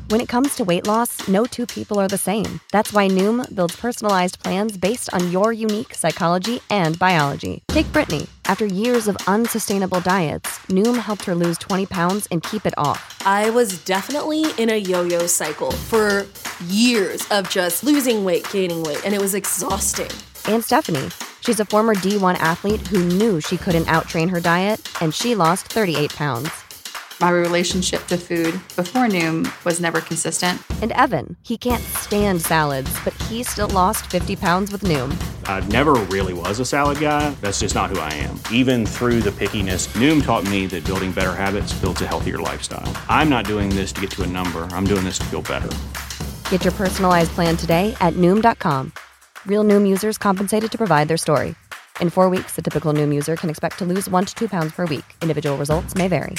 When it comes to weight loss, no two people are the same. That's why Noom builds personalized plans based on your unique psychology and biology. Take Brittany. After years of unsustainable diets, Noom helped her lose 20 pounds and keep it off. I was definitely in a yo-yo cycle for years of just losing weight, gaining weight, and it was exhausting. And Stephanie. She's a former D1 athlete who knew she couldn't outtrain her diet, and she lost 38 pounds. My relationship to food before Noom was never consistent. And Evan, he can't stand salads, but he still lost 50 pounds with Noom. I never really was a salad guy. That's just not who I am. Even through the pickiness, Noom taught me that building better habits builds a healthier lifestyle. I'm not doing this to get to a number. I'm doing this to feel better. Get your personalized plan today at Noom.com. Real Noom users compensated to provide their story. In 4 weeks, the typical Noom user can expect to lose 1 to 2 pounds per week. Individual results may vary.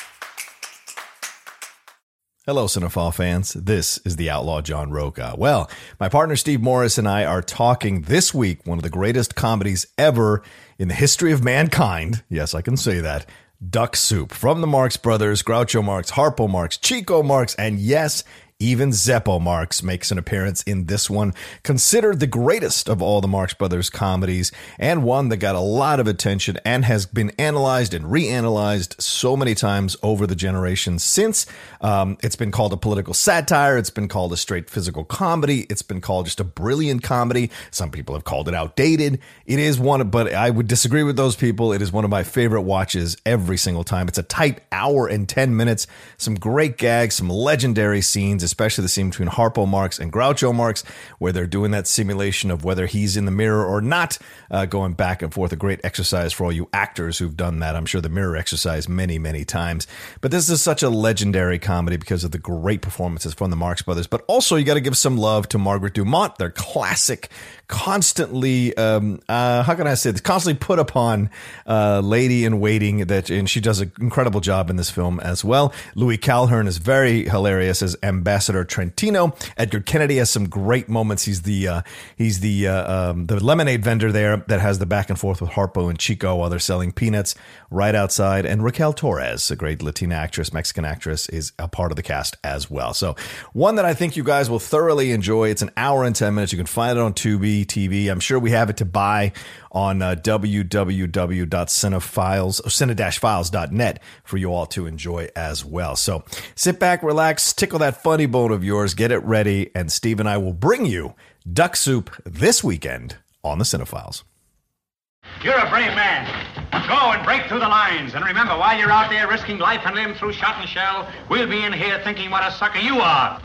Hello, Cinephile fans. This is the Outlaw John Roca. Well, my partner Steve Morris and I are talking this week one of the greatest comedies ever in the history of mankind. Yes, I can say that. Duck Soup. From the Marx Brothers, Groucho Marx, Harpo Marx, Chico Marx, and yes, even Zeppo Marx makes an appearance in this one, considered the greatest of all the Marx Brothers comedies, and one that got a lot of attention and has been analyzed and reanalyzed so many times over the generations since. It's been called a political satire. It's been called a straight physical comedy. It's been called just a brilliant comedy. Some people have called it outdated. It is one, but I would disagree with those people. It is one of my favorite watches every single time. It's a tight hour and 10 minutes. Some great gags, some legendary scenes, especially the scene between Harpo Marx and Groucho Marx, where they're doing that simulation of whether he's in the mirror or not, going back and forth. A great exercise for all you actors who've done that. I'm sure the mirror exercise many, many times. But this is such a legendary comedy because of the great performances from the Marx Brothers. But also, you got to give some love to Margaret Dumont, their classic, constantly, how can I say this? Constantly put upon lady in waiting, and she does an incredible job in this film as well. Louis Calhern is very hilarious as Ambassador Trentino. Edgar Kennedy has some great moments. He's the lemonade vendor there that has the back and forth with Harpo and Chico while they're selling peanuts right outside. And Raquel Torres, a great Latina actress, Mexican actress, is a part of the cast as well. So one that I think you guys will thoroughly enjoy. It's an hour and 10 minutes. You can find it on Tubi TV. I'm sure we have it to buy on www.cine-files.net for you all to enjoy as well. So sit back, relax, tickle that funny bone of yours, get it ready, and Steve and I will bring you Duck Soup this weekend on the Cinephiles. You're a brave man. Go and break through the lines. And remember, while you're out there risking life and limb through shot and shell, we'll be in here thinking what a sucker you are.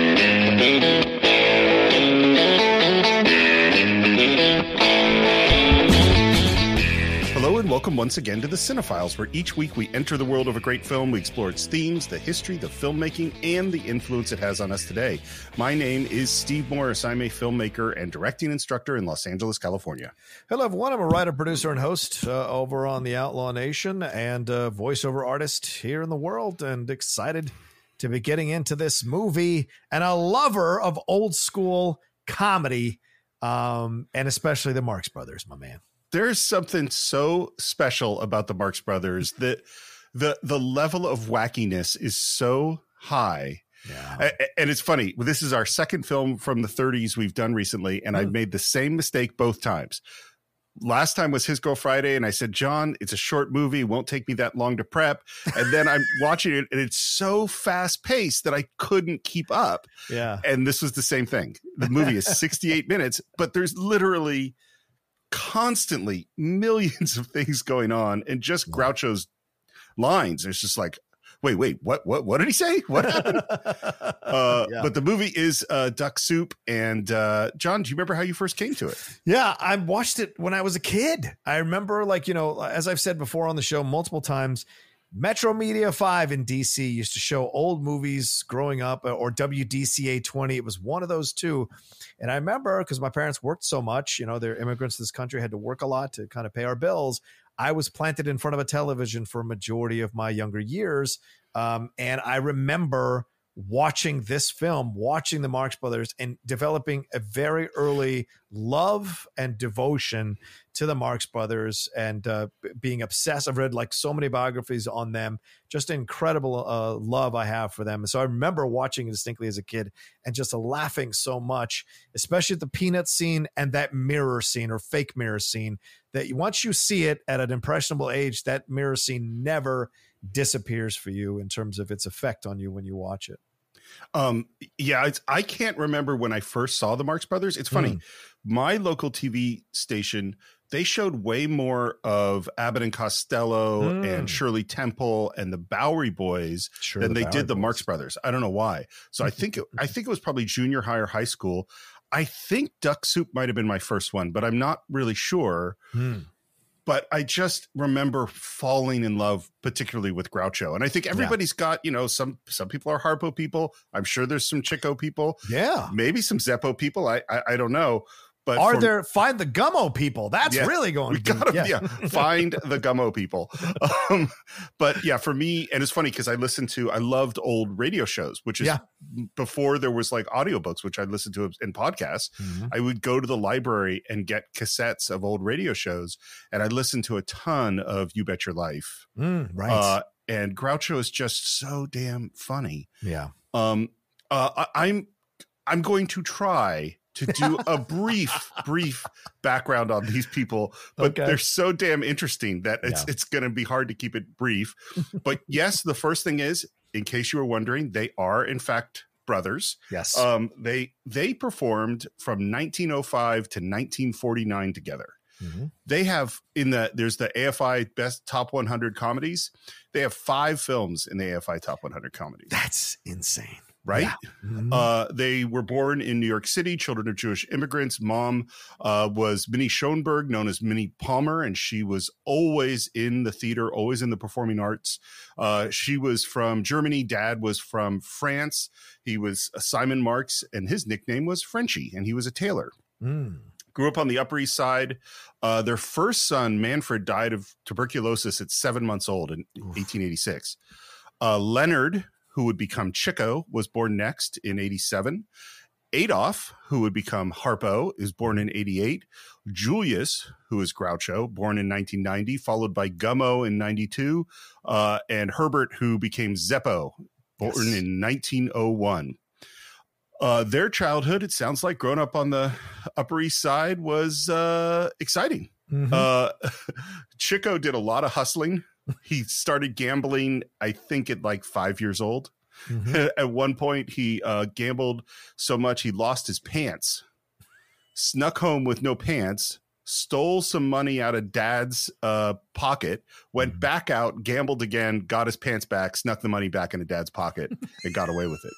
Hello and welcome once again to the Cinephiles, where each week we enter the world of a great film. We explore its themes, the history, the filmmaking, and the influence it has on us today. My name is Steve Morris. I'm a filmmaker and directing instructor in Los Angeles, California. Hello, everyone. I'm a writer, producer, and host over on the Outlaw Nation and voiceover artist here in the world, and excited to be getting into this movie and a lover of old school comedy, and especially the Marx Brothers, my man. There's something so special about the Marx Brothers that the level of wackiness is so high. Yeah. And it's funny. This is our second film from the 30s we've done recently, and I've made the same mistake both times. Last time was His Girl Friday, and I said, John, it's a short movie. It won't take me that long to prep. And then I'm watching it, and it's so fast-paced that I couldn't keep up. Yeah. And this was the same thing. The movie is 68 minutes, but there's literally constantly millions of things going on, and just Groucho's lines. It's just like, wait, what did he say? What happened? But the movie is Duck Soup. And John, do you remember how you first came to it? Yeah, I watched it when I was a kid. I remember, as I've said before on the show multiple times, Metro Media 5 in DC used to show old movies growing up, or WDCA 20. It was one of those two. And I remember, because my parents worked so much, they're immigrants to this country, had to work a lot to kind of pay our bills. I was planted in front of a television for a majority of my younger years. And I remember watching this film, watching the Marx Brothers, and developing a very early love and devotion to the Marx Brothers, and being obsessed. I've read like so many biographies on them, just incredible love I have for them. And so I remember watching it distinctly as a kid and just laughing so much, especially at the peanut scene and that mirror scene or fake mirror scene, that once you see it at an impressionable age, that mirror scene never disappears for you in terms of its effect on you when you watch it. I can't remember when I first saw the Marx Brothers. It's funny. My local TV station, they showed way more of Abbott and Costello and Shirley Temple and the Bowery Boys than they did the Marx Brothers. I don't know why. So I think it was probably junior high or high school. I think Duck Soup might have been my first one, but I'm not really sure. But I just remember falling in love, particularly with Groucho. And I think everybody's got, some people are Harpo people. I'm sure there's some Chico people. Yeah. Maybe some Zeppo people. I don't know. But find the Gummo people? That's really going to be. Find the Gummo people. But yeah, for me, and it's funny because I loved old radio shows, which is before there was like audiobooks, which I listened to in podcasts. I would go to the library and get cassettes of old radio shows, and I listened to a ton of You Bet Your Life. Right. And Groucho is just so damn funny. Yeah. I'm going to try to do a brief background on these people, but they're so damn interesting that it's going to be hard to keep it brief. But yes, the first thing is, in case you were wondering, they are in fact brothers. Yes. They performed from 1905 to 1949 together. They have there's the AFI Best Top 100 Comedies. They have 5 films in the AFI Top 100 Comedies. That's insane. Right? Yeah. They were born in New York City, children of Jewish immigrants. Mom was Minnie Schoenberg, known as Minnie Palmer, and she was always in the theater, always in the performing arts. She was from Germany. Dad was from France. He was Simon Marx, and his nickname was Frenchie, and he was a tailor. Grew up on the Upper East Side. Their first son, Manfred, died of tuberculosis at 7 months old in 1886. Leonard, who would become Chico, was born next in 87. Adolf, who would become Harpo, is born in 88. Julius, who is Groucho, born in 1990, followed by Gummo in 92. And Herbert, who became Zeppo, born in 1901. Their childhood, it sounds like growing up on the Upper East Side, was exciting. Chico did a lot of hustling. He started gambling, I think, at like 5 years old. At one point, he gambled so much he lost his pants, snuck home with no pants, stole some money out of Dad's pocket, went back out, gambled again, got his pants back, snuck the money back into Dad's pocket, and got away with it.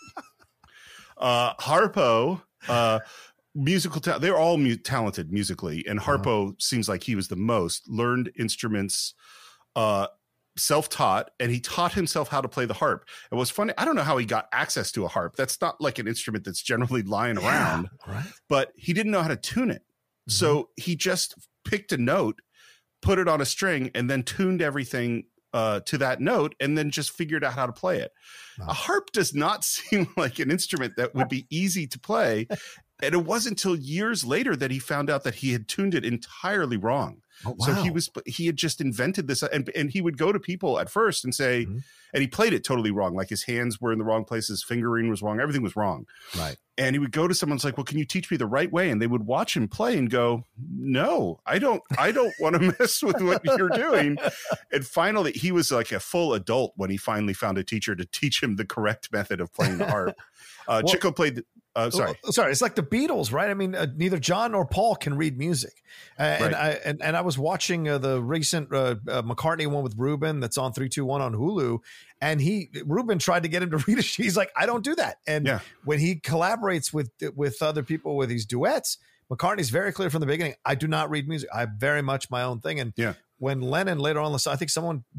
Harpo, musical talent. They're all talented musically, and Harpo seems like he was the most. Learned instruments, self-taught, and he taught himself how to play the harp. It was funny. I don't know how he got access to a harp. That's not like an instrument that's generally lying around, but he didn't know how to tune it. So he just picked a note, put it on a string, and then tuned everything to that note, and then just figured out how to play it. A harp does not seem like an instrument that would be easy to play. And it wasn't until years later that he found out that he had tuned it entirely wrong. Oh, wow. So he had just invented this, and he would go to people at first and say, and he played it totally wrong. Like his hands were in the wrong places, fingering was wrong, everything was wrong. Right. And he would go to someone's like, well, can you teach me the right way? And they would watch him play and go, no, I don't want to mess with what you're doing. And finally, he was like a full adult when he finally found a teacher to teach him the correct method of playing the harp. Chico played. Sorry. It's like the Beatles, right? I mean, neither John nor Paul can read music, and I was watching the recent McCartney one with Ruben that's on 321 on Hulu, and Ruben tried to get him to read it. He's like, I don't do that. And when he collaborates with other people with these duets, McCartney's very clear from the beginning, I do not read music. I'm very much my own thing. And when Lennon later on, I think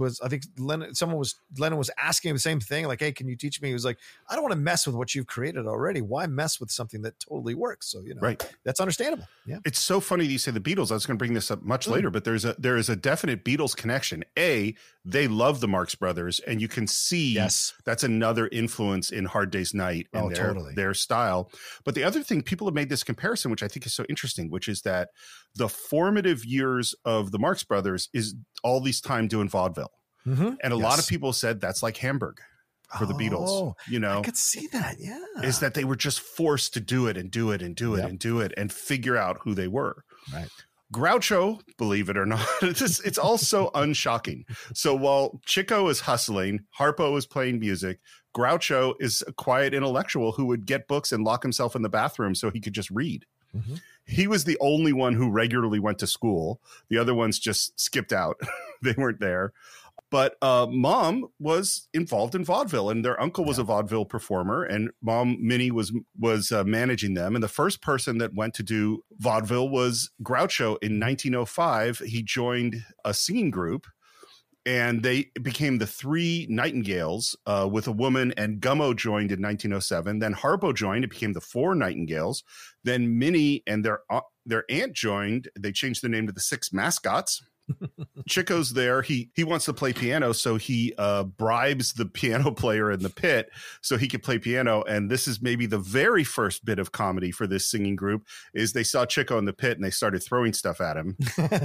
Lennon was asking him the same thing. Like, hey, can you teach me? He was like, I don't want to mess with what you've created already. Why mess with something that totally works? So, right. That's understandable. Yeah. It's so funny that you say the Beatles. I was going to bring this up much later, but there is a definite Beatles connection. They love the Marx Brothers, and you can see that's another influence in Hard Day's Night and their style. But the other thing, people have made this comparison, which I think is so interesting, which is that the formative years of the Marx Brothers is all this time doing vaudeville. Mm-hmm. And a lot of people said that's like Hamburg for the Beatles. I could see that. Yeah. Is that they were just forced to do it and do it and do it and do it and figure out who they were. Right. Groucho, believe it or not, it's all so unshocking. So while Chico is hustling, Harpo is playing music, Groucho is a quiet intellectual who would get books and lock himself in the bathroom so he could just read. Mm-hmm. He was the only one who regularly went to school. The other ones just skipped out. They weren't there. But Mom was involved in vaudeville, and their uncle was a vaudeville performer, and Mom Minnie was managing them. And the first person that went to do vaudeville was Groucho in 1905. He joined a singing group, and they became the Three Nightingales with a woman, and Gummo joined in 1907. Then Harpo joined. It became the Four Nightingales. Then Minnie and their aunt joined. They changed the name to the Six Mascots. Chico's there. He wants to play piano, so he bribes the piano player in the pit so he could play piano. And this is maybe the very first bit of comedy for this singing group is they saw Chico in the pit and they started throwing stuff at him.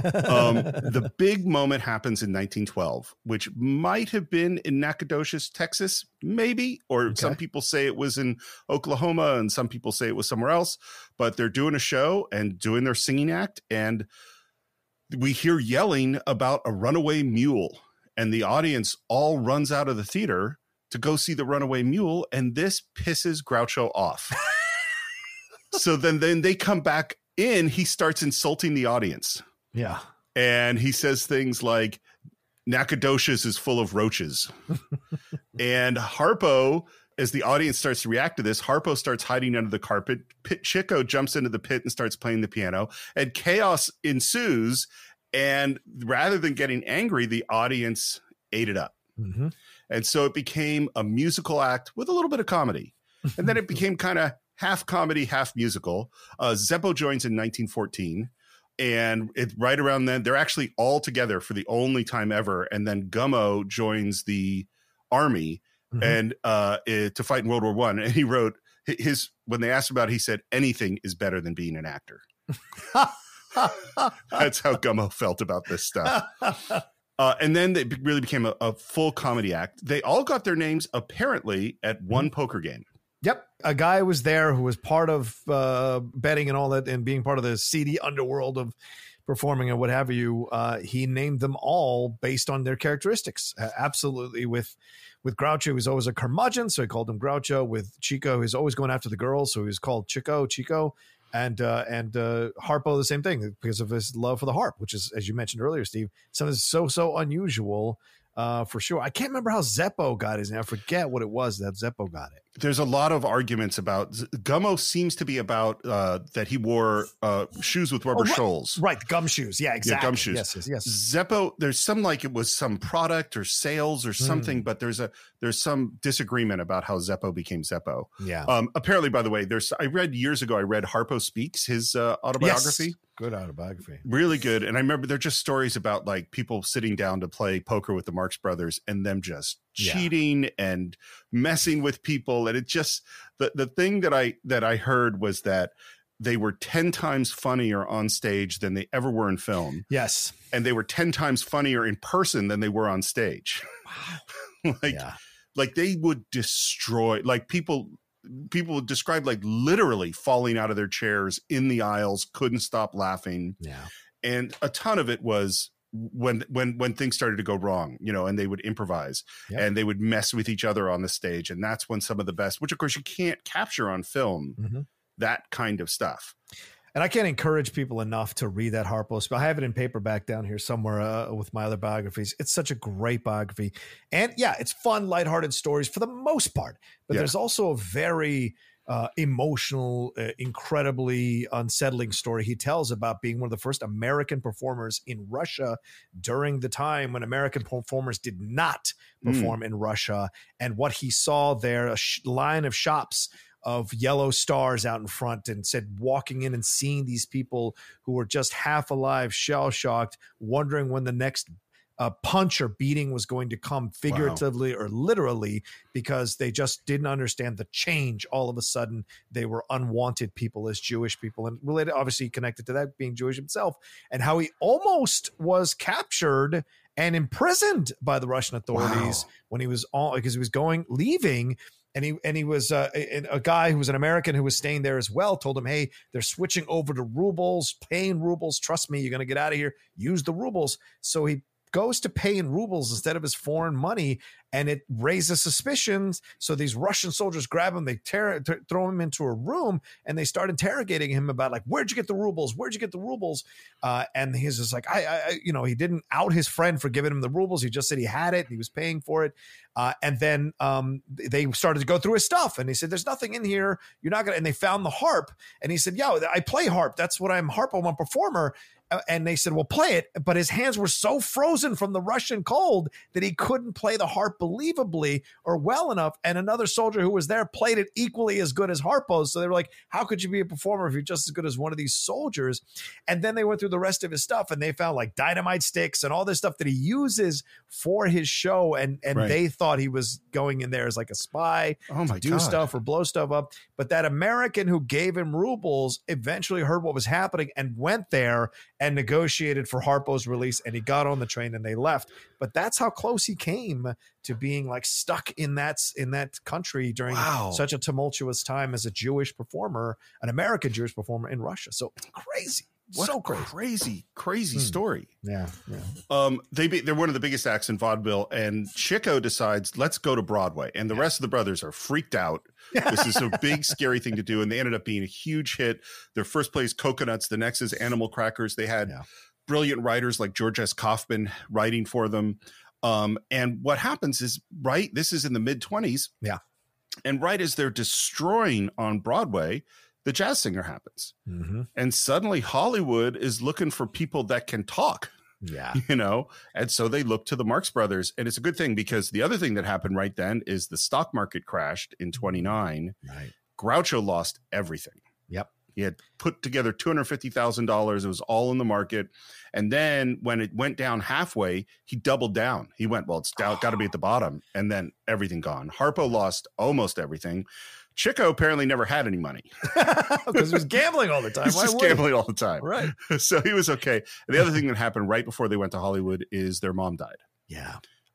The big moment happens in 1912, which might have been in Nacogdoches, Texas, maybe, or some people say it was in Oklahoma and some people say it was somewhere else, but they're doing a show and doing their singing act, and we hear yelling about a runaway mule, and the audience all runs out of the theater to go see the runaway mule. And this pisses Groucho off. So then they come back in. He starts insulting the audience. Yeah. And he says things like, Nacogdoches is full of roaches. And Harpo, as the audience starts to react to this, Harpo starts hiding under the carpet. Chico jumps into the pit and starts playing the piano, and chaos ensues. And rather than getting angry, the audience ate it up. Mm-hmm. And so it became a musical act with a little bit of comedy. And then it became kind of half comedy, half musical. Zeppo joins in 1914. And right around then, they're actually all together for the only time ever. And then Gummo joins the army and to fight in World War I. And he wrote when they asked about it, he said, anything is better than being an actor. That's how Gummo felt about this stuff. And then they really became a full comedy act. They all got their names apparently at one poker game. Yep. A guy was there who was part of betting and all that and being part of the seedy underworld of performing and what have you. He named them all based on their characteristics. Absolutely. With Groucho, he was always a curmudgeon, so he called him Groucho. With Chico, he's always going after the girls, so he was called Chico. And Harpo, the same thing, because of his love for the harp, which is, as you mentioned earlier, Steve, something so unusual. For sure. I can't remember how Zeppo got his name. I forget what it was that Zeppo got it. There's a lot of arguments about Gummo seems to be about that he wore shoes with rubber soles. Right. Gumshoes. Yeah, exactly. Yeah, gumshoes. Yes. Zeppo, there's some like it was some product or sales or something, but there's some disagreement about how Zeppo became Zeppo. Yeah. Apparently, by the way, I read years ago, Harpo Speaks, his autobiography. Yes. Good autobiography. Really good. And I remember they're just stories about like people sitting down to play poker with the Marx Brothers and them just cheating and messing with people. And it just, the thing that I heard was that they were 10 times funnier on stage than they ever were in film. Yes. And they were 10 times funnier in person than they were on stage. Like they would destroy, like people would describe like literally falling out of their chairs in the aisles, couldn't stop laughing. Yeah. And a ton of it was when things started to go wrong, and they would improvise and they would mess with each other on the stage. And that's when some of the best, which of course you can't capture on film, that kind of stuff. And I can't encourage people enough to read that Harpo spell. I have it in paperback down here somewhere with my other biographies. It's such a great biography. And yeah, it's fun, lighthearted stories for the most part. But there's also a very emotional, incredibly unsettling story he tells about being one of the first American performers in Russia during the time when American performers did not perform in Russia, and what he saw there, a line of shops of yellow stars out in front, and said walking in and seeing these people who were just half alive, shell-shocked, wondering when the next punch or beating was going to come, figuratively or literally, because they just didn't understand the change. All of a sudden, they were unwanted people as Jewish people, and related, obviously connected to that being Jewish himself, and how he almost was captured and imprisoned by the Russian authorities when he was because he was leaving. And he was a guy who was an American who was staying there as well, told him, hey, they're switching over to rubles, paying rubles. Trust me, you're going to get out of here. Use the rubles. So he goes to pay in rubles instead of his foreign money, and it raises suspicions. So these Russian soldiers grab him, they throw him into a room, and they start interrogating him about, like, where'd you get the rubles? Where'd you get the rubles? And he's just like, he didn't out his friend for giving him the rubles. He just said he had it, and he was paying for it. And then they started to go through his stuff, and he said, there's nothing in here. You're not gonna. And they found the harp, and he said, yeah, I play harp. That's what I'm a performer. And they said, well, play it. But his hands were so frozen from the Russian cold that he couldn't play the harp believably or well enough. And another soldier who was there played it equally as good as Harpo. So they were like, how could you be a performer if you're just as good as one of these soldiers? And then they went through the rest of his stuff, and they found like dynamite sticks and all this stuff that he uses for his show. And they thought he was going in there as like a spy to do stuff or blow stuff up. But that American who gave him rubles eventually heard what was happening and went there and negotiated for Harpo's release, and he got on the train and they left. But that's how close he came to being like stuck in that country during such a tumultuous time as a Jewish performer, an American Jewish performer in Russia. So crazy. What so crazy story. Yeah. They're one of the biggest acts in vaudeville, and Chico decides, let's go to Broadway. And the rest of the brothers are freaked out. This is a big, scary thing to do. And they ended up being a huge hit. Their first play is Coconuts. The next is Animal Crackers. They had brilliant writers like George S. Kaufman writing for them. And what happens is, this is in the mid-20s. Yeah. And right as they're destroying on Broadway, the Jazz Singer happens. Mm-hmm. And suddenly Hollywood is looking for people that can talk. Yeah. And so they look to the Marx Brothers. And it's a good thing, because the other thing that happened right then is the stock market crashed in 29. Right. Groucho lost everything. Yep. He had put together $250,000. It was all in the market. And then when it went down halfway, he doubled down. He went, well, it's got to be at the bottom. And then everything gone. Harpo lost almost everything. Chico apparently never had any money because he was gambling all the time. He's just gambling all the time. Right. So he was okay. And the other thing that happened right before they went to Hollywood is their mom died. Yeah.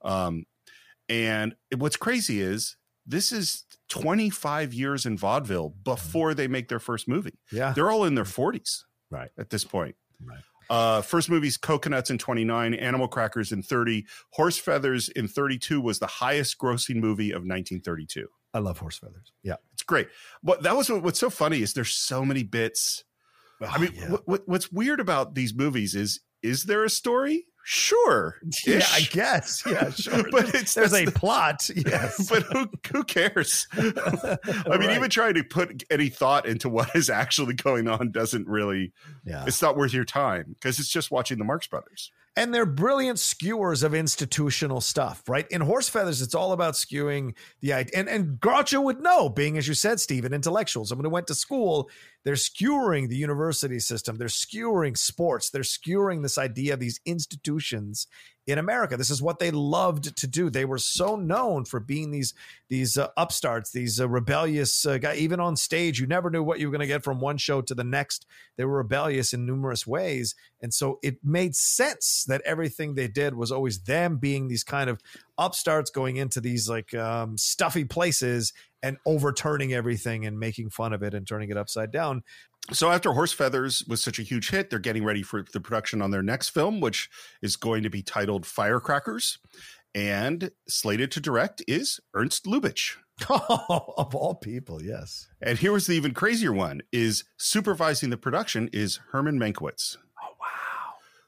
And what's crazy is this is 25 years in vaudeville before they make their first movie. Yeah. They're all in their 40s at this point. Right. First movie's Coconuts in 29, Animal Crackers in 30, Horse Feathers in 32 was the highest grossing movie of 1932. I love Horse Feathers. Yeah. It's great. But that was what's so funny is there's so many bits. What's weird about these movies is there a story? Sure. Yeah, I guess. Yeah, sure. But there's a plot. Yes. But who cares? I mean, even trying to put any thought into what is actually going on doesn't really, it's not worth your time, because it's just watching the Marx Brothers. And they're brilliant skewers of institutional stuff, right? In Horse Feathers, it's all about skewing the idea. And Groucho would know, being, as you said, Steve, an intellectual, someone who went to school. They're skewering the university system. They're skewering sports. They're skewering this idea of these institutions in America. This is what they loved to do. They were so known for being these upstarts, these rebellious guys. Even on stage, you never knew what you were going to get from one show to the next. They were rebellious in numerous ways. And so it made sense that everything they did was always them being these kind of upstarts going into these like stuffy places and overturning everything and making fun of it and turning it upside down. So after Horse Feathers was such a huge hit, they're getting ready for the production on their next film, which is going to be titled Firecrackers. And slated to direct is Ernst Lubitsch. Of all people, yes. And here was the even crazier one, is supervising the production is Herman Mankiewicz. Oh, wow.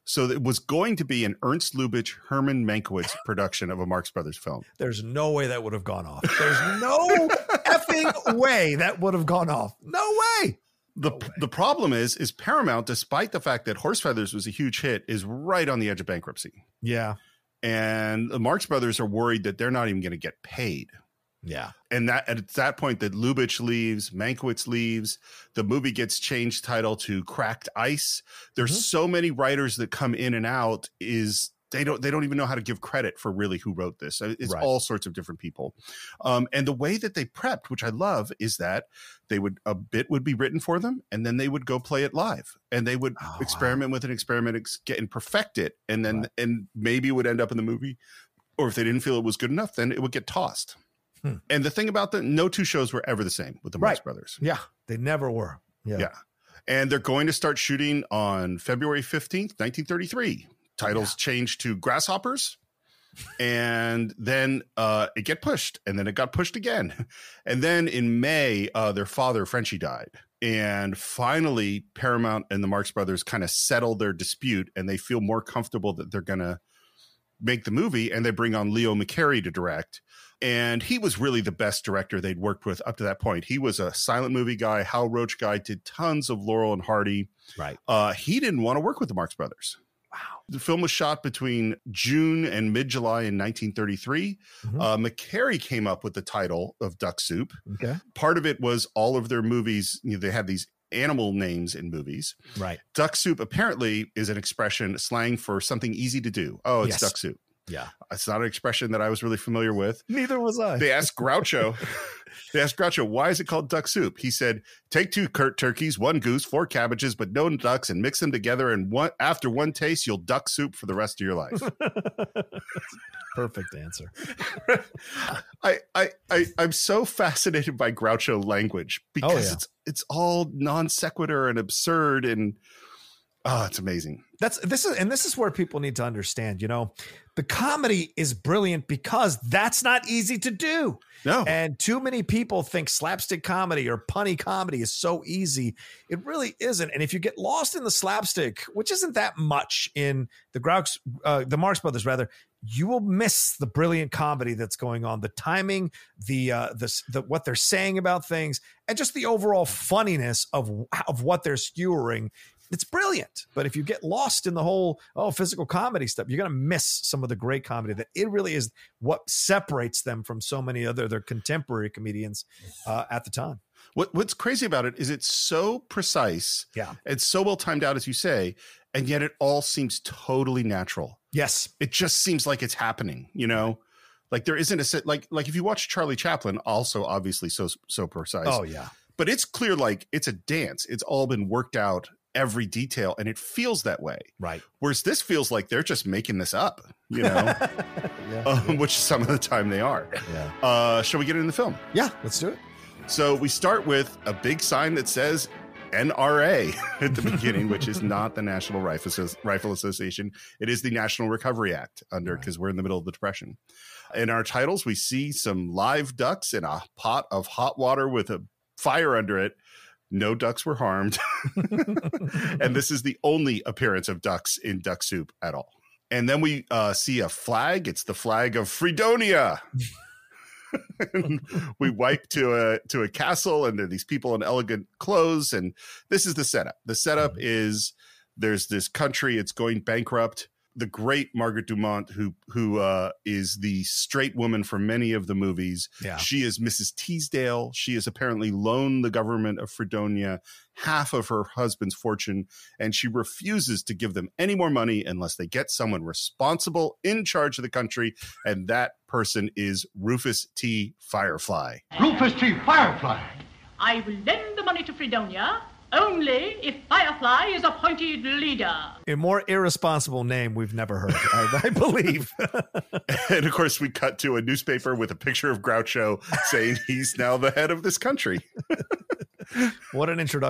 So it was going to be an Ernst Lubitsch, Herman Mankiewicz production of a Marx Brothers film. There's no way that would have gone off. There's no effing way that would have gone off. No way. The problem is Paramount, despite the fact that Horse Feathers was a huge hit, is right on the edge of bankruptcy. Yeah. And the Marx Brothers are worried that they're not even going to get paid. Yeah. And that at that point that Lubitsch leaves, Mankiewicz leaves, the movie gets changed title to Cracked Ice. There's so many writers that come in and out they don't even know how to give credit for really who wrote this. It's all sorts of different people. And the way that they prepped, which I love, is that a bit would be written for them and then they would go play it live and they would experiment with an experiment, get and perfect it. And then, and maybe it would end up in the movie, or if they didn't feel it was good enough, then it would get tossed. And the thing about no two shows were ever the same with the Marx Brothers. Yeah, they never were. Yeah. And they're going to start shooting on February 15th, 1933. Titles changed to Grasshoppers. And then it get pushed. And then it got pushed again. And then in May, their father, Frenchie, died. And finally, Paramount and the Marx Brothers kind of settled their dispute. And they feel more comfortable that they're going to make the movie. And they bring on Leo McCarey to direct. And he was really the best director they'd worked with up to that point. He was a silent movie guy, Hal Roach guy, did tons of Laurel and Hardy. Right. He didn't want to work with the Marx Brothers. Wow. The film was shot between June and mid-July in 1933. McCarey came up with the title of Duck Soup. Okay. Part of it was all of their movies, they had these animal names in movies. Right. Duck Soup apparently is an expression, slang for something easy to do. Oh, it's duck soup. Yeah. It's not an expression that I was really familiar with. Neither was I. They asked Groucho, why is it called duck soup? He said, take 2 curt turkeys, 1 goose, 4 cabbages, but no ducks, and mix them together. And after one taste, you'll duck soup for the rest of your life. Perfect answer. I'm so fascinated by Groucho language because it's all non sequitur and absurd and it's amazing. This is where people need to understand, the comedy is brilliant because that's not easy to do. No. And too many people think slapstick comedy or punny comedy is so easy. It really isn't. And if you get lost in the slapstick, which isn't that much in the Marx Brothers, rather, you will miss the brilliant comedy that's going on, the timing, the what they're saying about things, and just the overall funniness of what they're skewering. It's brilliant. But if you get lost in the whole, physical comedy stuff, you're going to miss some of the great comedy that it really is what separates them from so many other their contemporary comedians at the time. What's crazy about it is it's so precise. Yeah. It's so well timed out, as you say, and yet it all seems totally natural. Yes. It just seems like it's happening, like there isn't like if you watch Charlie Chaplin, also obviously so precise. Oh yeah. But it's clear, like it's a dance. It's all been worked out, every detail, and it feels that way. Right. Whereas this feels like they're just making this up, which some of the time they are. Yeah. Shall we get into the film? Yeah, let's do it. So we start with a big sign that says NRA at the beginning, which is not the National Rifle Association. It is the National Recovery Act because we're in the middle of the Depression. In our titles, we see some live ducks in a pot of hot water with a fire under it. No ducks were harmed. And this is the only appearance of ducks in Duck Soup at all. And then we see a flag. It's the flag of Fredonia. We wipe to a castle, and there are these people in elegant clothes. And this is the setup. The setup is there's this country. It's going bankrupt. The great Margaret Dumont, who is the straight woman for many of the movies. Yeah. She is Mrs. Teasdale. She has apparently loaned the government of Fredonia half of her husband's fortune, and she refuses to give them any more money unless they get someone responsible in charge of the country, and that person is Rufus T. Firefly. Rufus T. Firefly. I will lend the money to Fredonia only if Firefly is appointed leader. A more irresponsible name we've never heard, I believe. And of course, we cut to a newspaper with a picture of Groucho saying he's now the head of this country. What an introduction.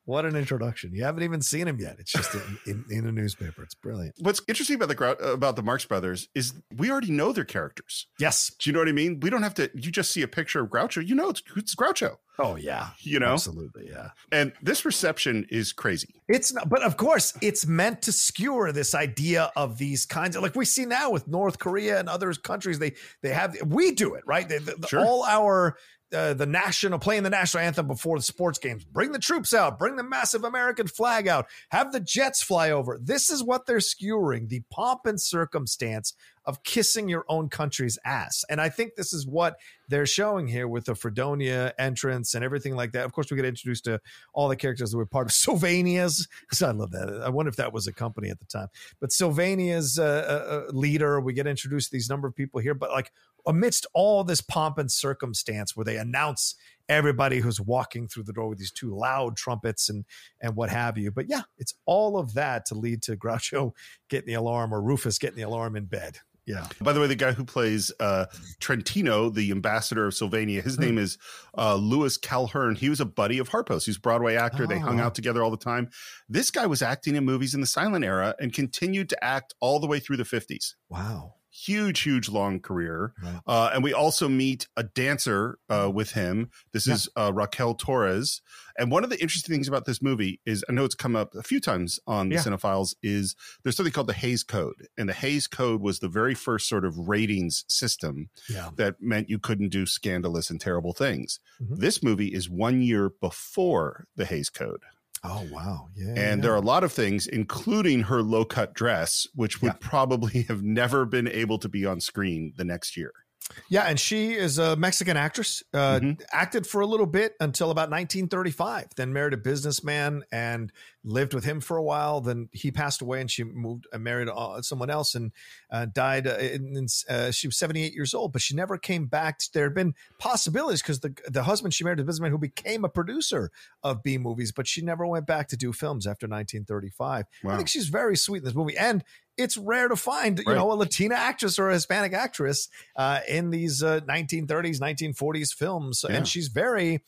What an introduction. You haven't even seen him yet. It's just in a newspaper. It's brilliant. What's interesting about the Marx Brothers is we already know their characters. Yes. Do you know what I mean? We don't have to, you just see a picture of Groucho, you know, it's Groucho. Oh, yeah. You know? Absolutely, yeah. And this reception is crazy. It's not, but of course, it's meant to skewer this idea of these kinds of, like we see now with North Korea and other countries, they have, we do it, right? Sure. All our, playing the national anthem before the sports games, bring the troops out, bring the massive American flag out, have the jets fly over. This is what they're skewering, the pomp and circumstance of kissing your own country's ass. And I think this is what they're showing here with the Fredonia entrance and everything like that. Of course, we get introduced to all the characters that were part of Sylvania's. I love that. I wonder if that was a company at the time. But Sylvania's leader, we get introduced to these number of people here. But like amidst all this pomp and circumstance where they announce everybody who's walking through the door with these two loud trumpets and what have you. But yeah, it's all of that to lead to Groucho getting the alarm or Rufus getting the alarm in bed. Yeah. By the way, the guy who plays Trentino, the ambassador of Sylvania, his name is Louis Calhern. He was a buddy of Harpo's. He's a Broadway actor. They hung out together all the time. This guy was acting in movies in the silent era and continued to act all the way through the 50s. Wow. Huge, long career. Right. And we also meet a dancer with him. This is Raquel Torres. And one of the interesting things about this movie is, I know it's come up a few times on the Cinephiles, is there's something called the Hays Code. And the Hays Code was the very first sort of ratings system that meant you couldn't do scandalous and terrible things. Mm-hmm. This movie is 1 year before the Hays Code. Oh, wow. Yeah. And there are a lot of things, including her low-cut dress, which would probably have never been able to be on screen the next year. Yeah, and she is a Mexican actress, acted for a little bit until about 1935, then married a businessman and lived with him for a while. Then he passed away and she moved and married someone else and died. She was 78 years old, but she never came back. There had been possibilities because the husband she married, a businessman who became a producer of B movies, but she never went back to do films after 1935. Wow. I think she's very sweet in this movie. And it's rare to find, you know, a Latina actress or a Hispanic actress in these 1930s, 1940s films. Yeah. And she's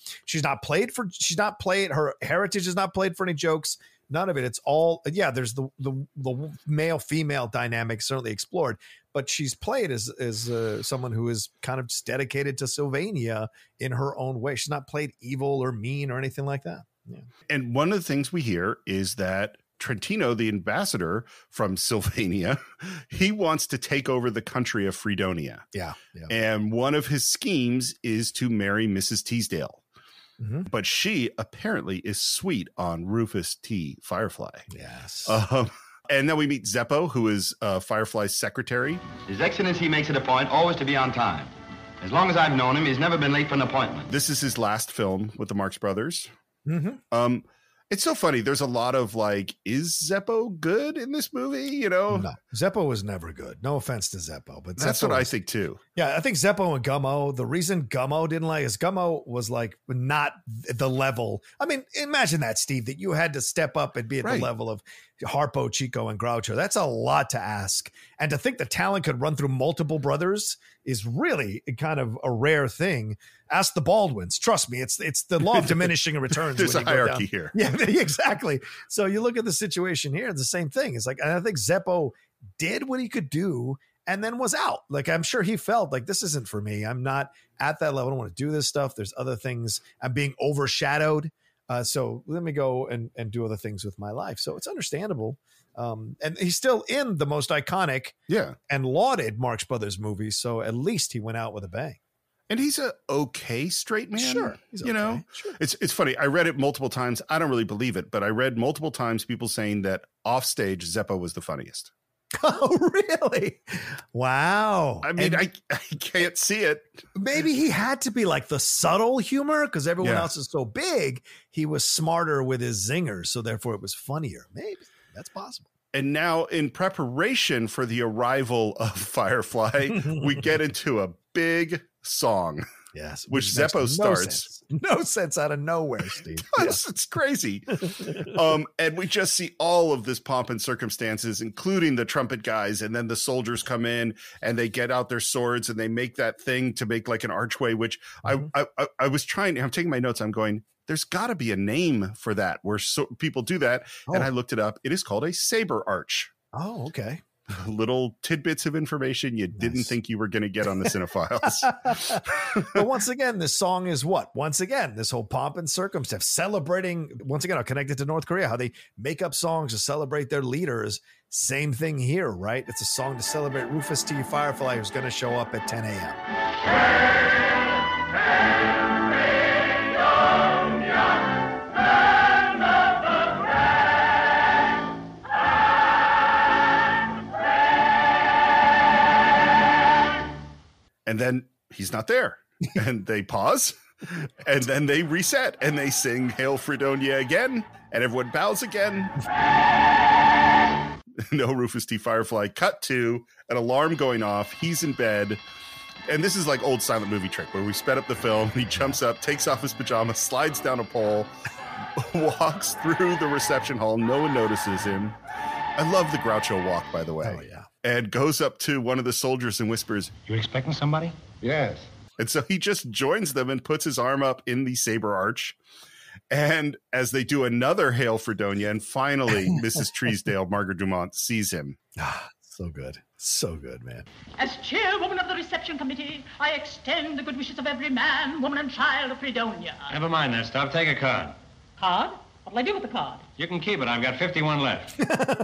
not played, her heritage is not played for any jokes. None of it. It's all, there's the male female dynamic certainly explored, but she's played as someone who is kind of just dedicated to Sylvania in her own way. She's not played evil or mean or anything like that. Yeah. And one of the things we hear is that Trentino, the ambassador from Sylvania, he wants to take over the country of Fredonia. Yeah. And one of his schemes is to marry Mrs. Teasdale. Mm-hmm. But she apparently is sweet on Rufus T. Firefly. Yes. And then we meet Zeppo, who is Firefly's secretary. His Excellency makes it a point always to be on time. As long as I've known him, he's never been late for an appointment. This is his last film with the Marx Brothers. Mm-hmm. It's so funny. There's a lot of like, is Zeppo good in this movie? You know, no, Zeppo was never good. No offense to Zeppo, but that's what I think too. Yeah, I think Zeppo and Gummo. The reason Gummo didn't like is Gummo was like not the level. I mean, imagine that, Steve, that you had to step up and be at the level of Harpo, Chico, and Groucho. That's a lot to ask, and to think the talent could run through multiple brothers is really kind of a rare thing. Ask the Baldwins. Trust me, it's the law of diminishing returns. There's a hierarchy here. Yeah, exactly. So you look at the situation here, the same thing. It's like, and I think Zeppo did what he could do and then was out. Like, I'm sure he felt like, this isn't for me. I'm not at that level. I don't want to do this stuff. There's other things. I'm being overshadowed. So let me go and do other things with my life. So it's understandable. And he's still in the most iconic and lauded Marx Brothers movie. So at least he went out with a bang. And he's a okay straight man. Sure. You know, it's funny. I read it multiple times. I don't really believe it, but I read multiple times people saying that offstage Zeppo was the funniest. Oh, really? Wow. I mean, I can't see it. Maybe he had to be like the subtle humor because everyone else is so big. He was smarter with his zingers. So therefore it was funnier. Maybe that's possible. And now in preparation for the arrival of Firefly, we get into a big song. Yes. Which Zeppo starts. No sense out of nowhere, Steve. It's crazy. And we just see all of this pomp and circumstances, including the trumpet guys. And then the soldiers come in and they get out their swords and they make that thing to make like an archway, which I was trying. I'm taking my notes. I'm going, there's got to be a name for that where people do that. And I looked it up. It is called a saber arch. Oh, okay. Little tidbits of information you didn't think you were going to get on the Cinephiles. But once again, this song is what? Once again, this whole pomp and circumstance, celebrating, once again, I'll connect it to North Korea, how they make up songs to celebrate their leaders. Same thing here, right? It's a song to celebrate Rufus T. Firefly, who's going to show up at 10 a.m. And then he's not there. And they pause. And then they reset. And they sing Hail Fredonia again. And everyone bows again. No Rufus T. Firefly. Cut to an alarm going off. He's in bed. And this is like old silent movie trick where we sped up the film. He jumps up, takes off his pajamas, slides down a pole, walks through the reception hall. No one notices him. I love the Groucho walk, by the way. Oh, yeah. And goes up to one of the soldiers and whispers, You expecting somebody? Yes. and so he just joins them and puts his arm up in the saber arch. And as they do another Hail Fredonia, and finally Mrs. Treesdale, Margaret Dumont, sees him. So good. So good, man. As chairwoman of the reception committee, I extend the good wishes of every man, woman, and child of Fredonia. Never mind that stuff. Take a card. Card? What'll I do with the card? You can keep it. I've got 51 left.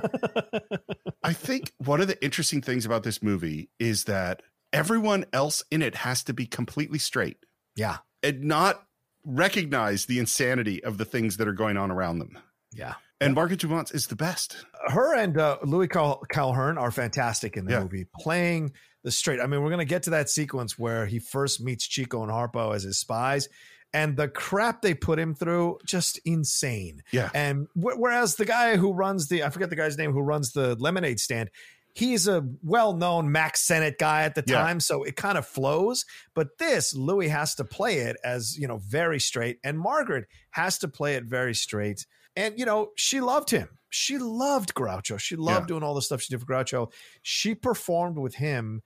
I think one of the interesting things about this movie is that everyone else in it has to be completely straight. Yeah. And not recognize the insanity of the things that are going on around them. Yeah. And Margaret Dumont is the best. Her and Louis Calhern are fantastic in the movie, playing the straight. I mean, we're going to get to that sequence where he first meets Chico and Harpo as his spies. And the crap they put him through, just insane. Yeah. And whereas the guy who runs I forget the guy's name, who runs the lemonade stand, he's a well-known Max Sennett guy at the time, so it kind of flows. But this, Louis has to play it as, very straight. And Margaret has to play it very straight. And, she loved him. She loved Groucho. She loved doing all the stuff she did for Groucho. She performed with him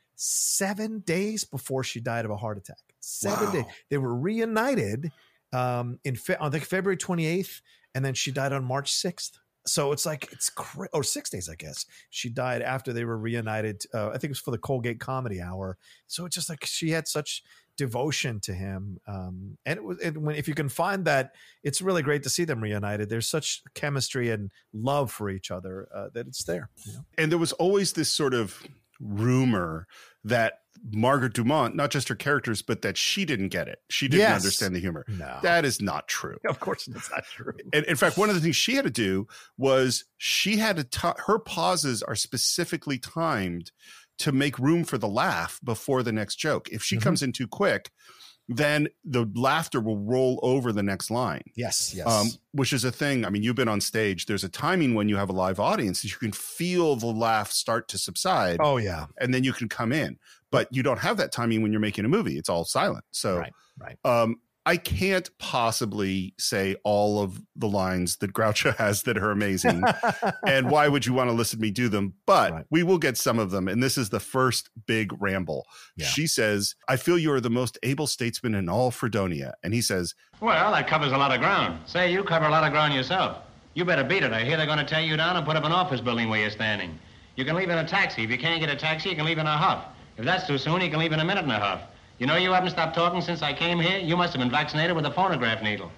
7 days before she died of a heart attack. 7 days. They were reunited on February 28th, and then she died on March 6th. So it's like, or 6 days, I guess. She died after they were reunited. I think it was for the Colgate Comedy Hour. So it's just like she had such devotion to him. And if you can find that, it's really great to see them reunited. There's such chemistry and love for each other that it's there. And there was always this sort of rumor that Margaret Dumont, not just her characters, but that she didn't get it. She didn't understand the humor. No. That is not true. Of course it's not true. And in fact, one of the things she had to do was she had to her pauses are specifically timed to make room for the laugh before the next joke. If she comes in too quick, then the laughter will roll over the next line. Yes. Which is a thing. I mean, you've been on stage. There's a timing when you have a live audience that you can feel the laugh start to subside. Oh, yeah. And then you can come in. But you don't have that timing when you're making a movie. It's all silent. So right. I can't possibly say all of the lines that Groucho has that are amazing. And why would you want to listen to me do them? But we will get some of them. And this is the first big ramble. Yeah. She says, I feel you are the most able statesman in all Fredonia. And he says, well, that covers a lot of ground. Say, you cover a lot of ground yourself. You better beat it. I hear they're going to tear you down and put up an office building where you're standing. You can leave in a taxi. If you can't get a taxi, you can leave in a huff. If that's too soon, you can leave in a minute and a half. You know, you haven't stopped talking since I came here. You must have been vaccinated with a phonograph needle.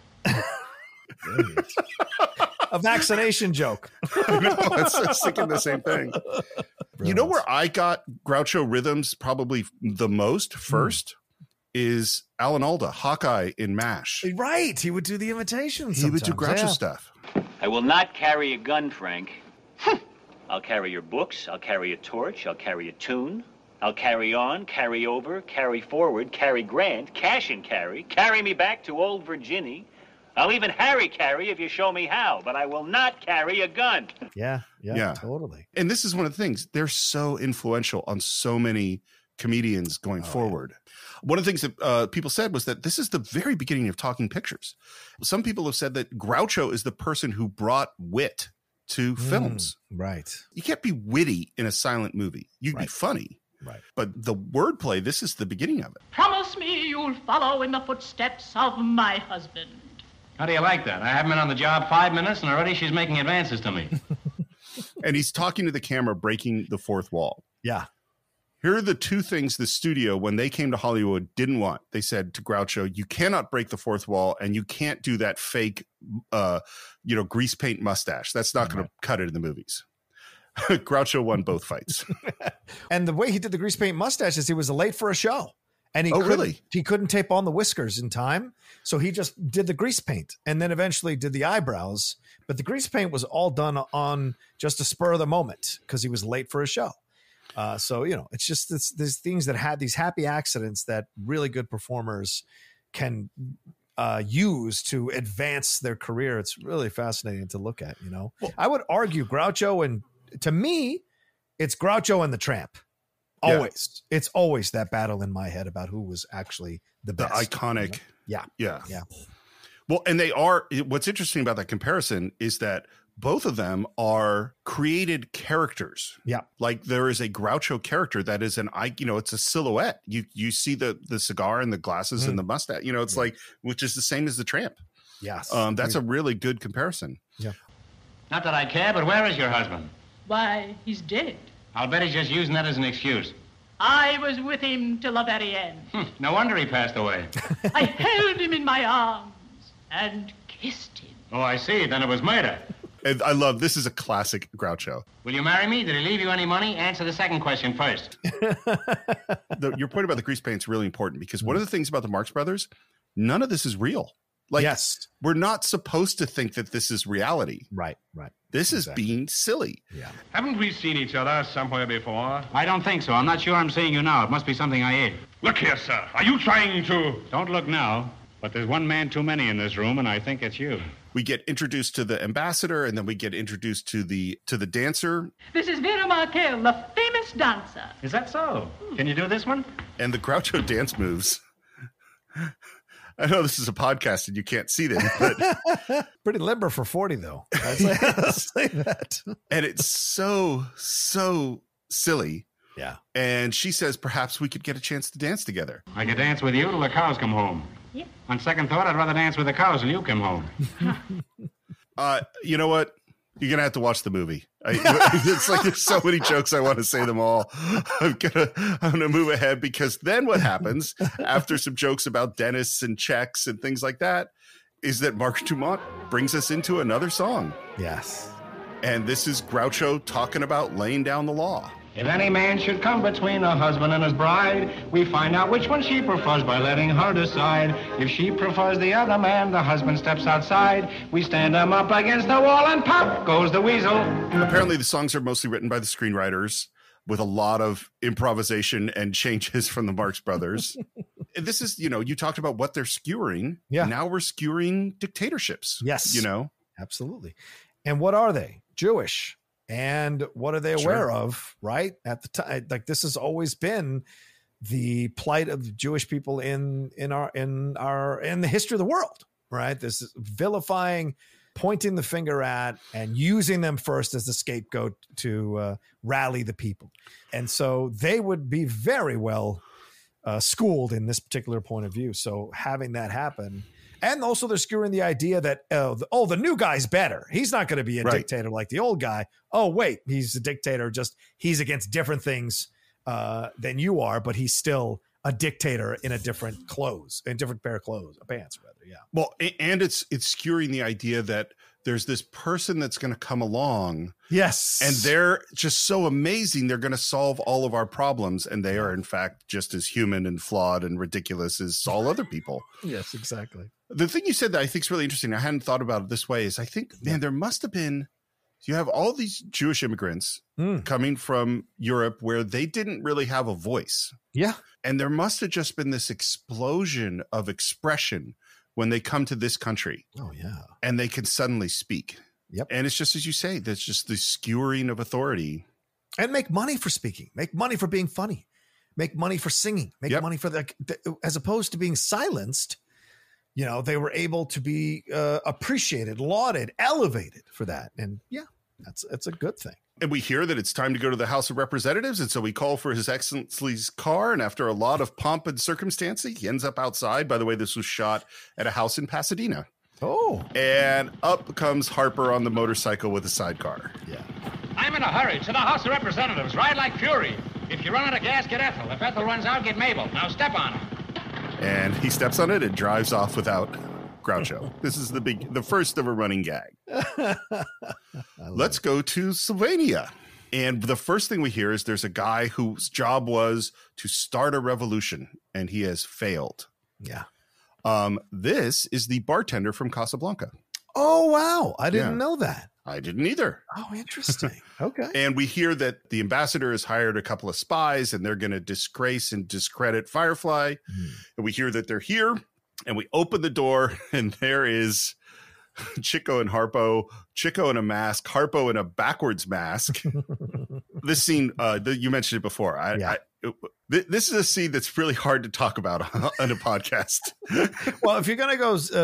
A vaccination joke. No, it's thinking the same thing. Brilliant. You know where I got Groucho rhythms probably the most first is Alan Alda, Hawkeye in MASH. Right. He would do the imitations. He would do Groucho stuff. I will not carry a gun, Frank. I'll carry your books. I'll carry a torch. I'll carry a tune. I'll carry on, carry over, carry forward, carry Grant, cash and carry me back to old Virginia. I'll even Harry carry if you show me how, but I will not carry a gun. Yeah, totally. And this is one of the things. They're so influential on so many comedians going forward. One of the things that people said was that this is the very beginning of talking pictures. Some people have said that Groucho is the person who brought wit to films. Right. You can't be witty in a silent movie. You'd be funny. Right. But the wordplay, this is the beginning of it. Promise me you'll follow in the footsteps of my husband. How do you like that? I haven't been on the job 5 minutes, and already she's making advances to me. And he's talking to the camera, breaking the fourth wall. Yeah. Here are the two things the studio, when they came to Hollywood, didn't want. They said to Groucho, you cannot break the fourth wall, and you can't do that fake, grease paint mustache. That's not going to cut it in the movies. Groucho won both fights. And the way he did the grease paint mustache is he was late for a show. And he couldn't tape on the whiskers in time. So he just did the grease paint and then eventually did the eyebrows. But the grease paint was all done on just a spur of the moment because he was late for a show. So, it's just these things that had these happy accidents that really good performers can use to advance their career. It's really fascinating to look at, Well, I would argue Groucho, and to me, it's Groucho and the Tramp. Always. Yeah. It's always that battle in my head about who was actually the best. The iconic. Yeah. Well, and what's interesting about that comparison is that both of them are created characters. Yeah. Like there is a Groucho character that is it's a silhouette. You see the cigar and the glasses and the mustache, it's like, which is the same as the Tramp. Yes. That's a really good comparison. Yeah. Not that I care, but where is your husband? Why, he's dead. I'll bet he's just using that as an excuse. I was with him till the very end. No wonder he passed away. I held him in my arms and kissed him. Oh, I see. Then it was murder. And I love, this is a classic Groucho. Will you marry me? Did he leave you any money? Answer the second question first. Your point about the grease paint is really important because one of the things about the Marx Brothers, none of this is real. Like, yes, we're not supposed to think that this is reality. Right. This is being silly. Yeah. Haven't we seen each other somewhere before? I don't think so. I'm not sure I'm seeing you now. It must be something I ate. Look here, sir. Are you trying to... Don't look now, but there's one man too many in this room, and I think it's you. We get introduced to the ambassador, and then we get introduced to the dancer. This is Vera Markel, the famous dancer. Is that so? Can you do this one? And the Groucho dance moves. I know this is a podcast and you can't see them, but pretty limber for 40 though. I'll say that. And it's so silly. Yeah. And she says, perhaps we could get a chance to dance together. I could dance with you till the cows come home. Yeah. On second thought, I'd rather dance with the cows till you come home. You know what? You're going to have to watch the movie. It's like there's so many jokes. I want to say them all. I'm gonna move ahead because then what happens after some jokes about dentists and checks and things like that is that Mark Dumont brings us into another song. Yes. And this is Groucho talking about laying down the law. If any man should come between a husband and his bride, we find out which one she prefers by letting her decide. If she prefers the other man, the husband steps outside. We stand him up against the wall and pop goes the weasel. Apparently the songs are mostly written by the screenwriters with a lot of improvisation and changes from the Marx Brothers. This is, you talked about what they're skewering. Yeah. Now we're skewering dictatorships. Yes. Absolutely. And what are they? Jewish. And what are they aware of, right? At the time, like this has always been the plight of Jewish people in the history of the world, right? This is vilifying, pointing the finger at, and using them first as the scapegoat to rally the people. And so they would be very well schooled in this particular point of view. So having that happen. And also they're skewering the idea that, the new guy's better. He's not going to be a dictator like the old guy. Oh, wait, he's a dictator. Just he's against different things than you are, but he's still a dictator in a different pair of pants, rather. Yeah. Well, and it's skewering the idea that there's this person that's going to come along. Yes. And they're just so amazing. They're going to solve all of our problems. And they are, in fact, just as human and flawed and ridiculous as all other people. Yes, exactly. The thing you said that I think is really interesting, I hadn't thought about it this way, is I think, man, there must have been, you have all these Jewish immigrants coming from Europe where they didn't really have a voice. Yeah. And there must have just been this explosion of expression when they come to this country. Oh, yeah. And they can suddenly speak. Yep. And it's just as you say, that's just the skewering of authority. And make money for speaking, make money for being funny, make money for singing, make money for as opposed to being silenced. They were able to be appreciated, lauded, elevated for that. And yeah, that's a good thing. And we hear that it's time to go to the House of Representatives. And so we call for His Excellency's car. And after a lot of pomp and circumstance, he ends up outside. By the way, this was shot at a house in Pasadena. Oh. And up comes Harper on the motorcycle with a sidecar. Yeah. I'm in a hurry. To the House of Representatives. Ride like fury. If you run out of gas, get Ethel. If Ethel runs out, get Mabel. Now step on it. And he steps on it and drives off without Groucho. This is the first of a running gag. Let's go to Sylvania. And the first thing we hear is there's a guy whose job was to start a revolution, and he has failed. Yeah. This is the bartender from Casablanca. Oh, wow. I didn't know that. I didn't either. Oh, interesting. Okay. And we hear that the ambassador has hired a couple of spies and they're going to disgrace and discredit Firefly. And we hear that they're here, and we open the door, and there is Chico and Harpo, Chico in a mask, Harpo in a backwards mask. This scene, you mentioned it before. This is a scene that's really hard to talk about on a podcast. Well, if you're going to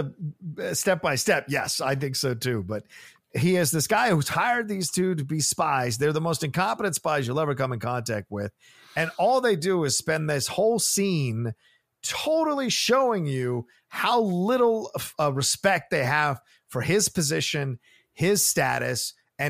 go step by step, yes, I think so too. But he has this guy who's hired these two to be spies. They're the most incompetent spies you'll ever come in contact with. And all they do is spend this whole scene totally showing you how little respect they have for his position, his status, and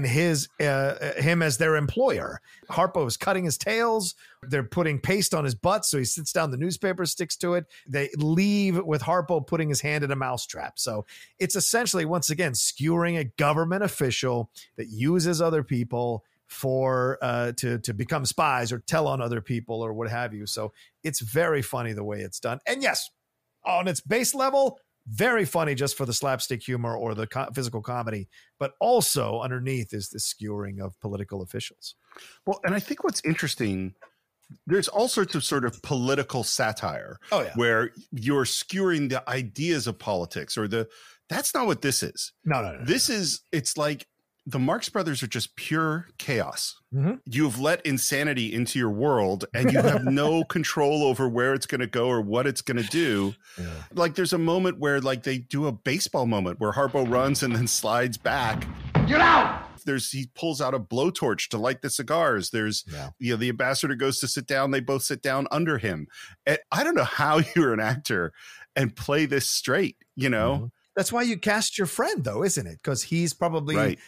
him as their employer. Harpo is cutting his tails. They're putting paste on his butt, so he sits down, the newspaper sticks to it. They leave with Harpo putting his hand in a mousetrap. So it's essentially, once again, skewering a government official that uses other people for to become spies or tell on other people or what have you. So it's very funny the way it's done. And yes, on its base level, very funny just for the slapstick humor or the physical comedy, but also underneath is the skewering of political officials. Well, and I think what's interesting, there's all sorts of sort of political satire where you're skewering the ideas of politics that's not what this is. No. This is, it's like the Marx Brothers are just pure chaos. Mm-hmm. You've let insanity into your world and you have no control over where it's going to go or what it's going to do. Yeah. Like there's a moment where like they do a baseball moment where Harpo runs and then slides back. Get out! He pulls out a blowtorch to light the cigars. There's, the ambassador goes to sit down. They both sit down under him. And I don't know how you're an actor and play this straight, Mm-hmm. That's why you cast your friend, though, isn't it? Because he's probably,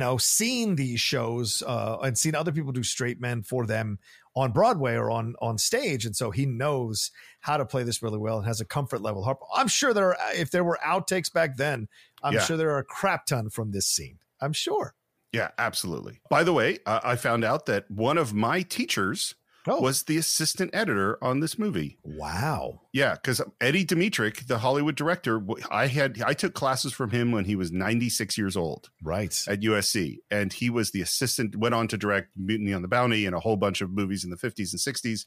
seen these shows and seen other people do straight men for them on Broadway or on stage. And so he knows how to play this really well and has a comfort level. I'm sure if there were outtakes back then, I'm sure there are a crap ton from this scene. I'm sure. Yeah, absolutely. By the way, I found out that one of my teachers was the assistant editor on this movie. Wow. Yeah, because Eddie Dmytryk, the Hollywood director, I took classes from him when he was 96 years old. Right. At USC. And he was the assistant, went on to direct Mutiny on the Bounty and a whole bunch of movies in the 50s and 60s,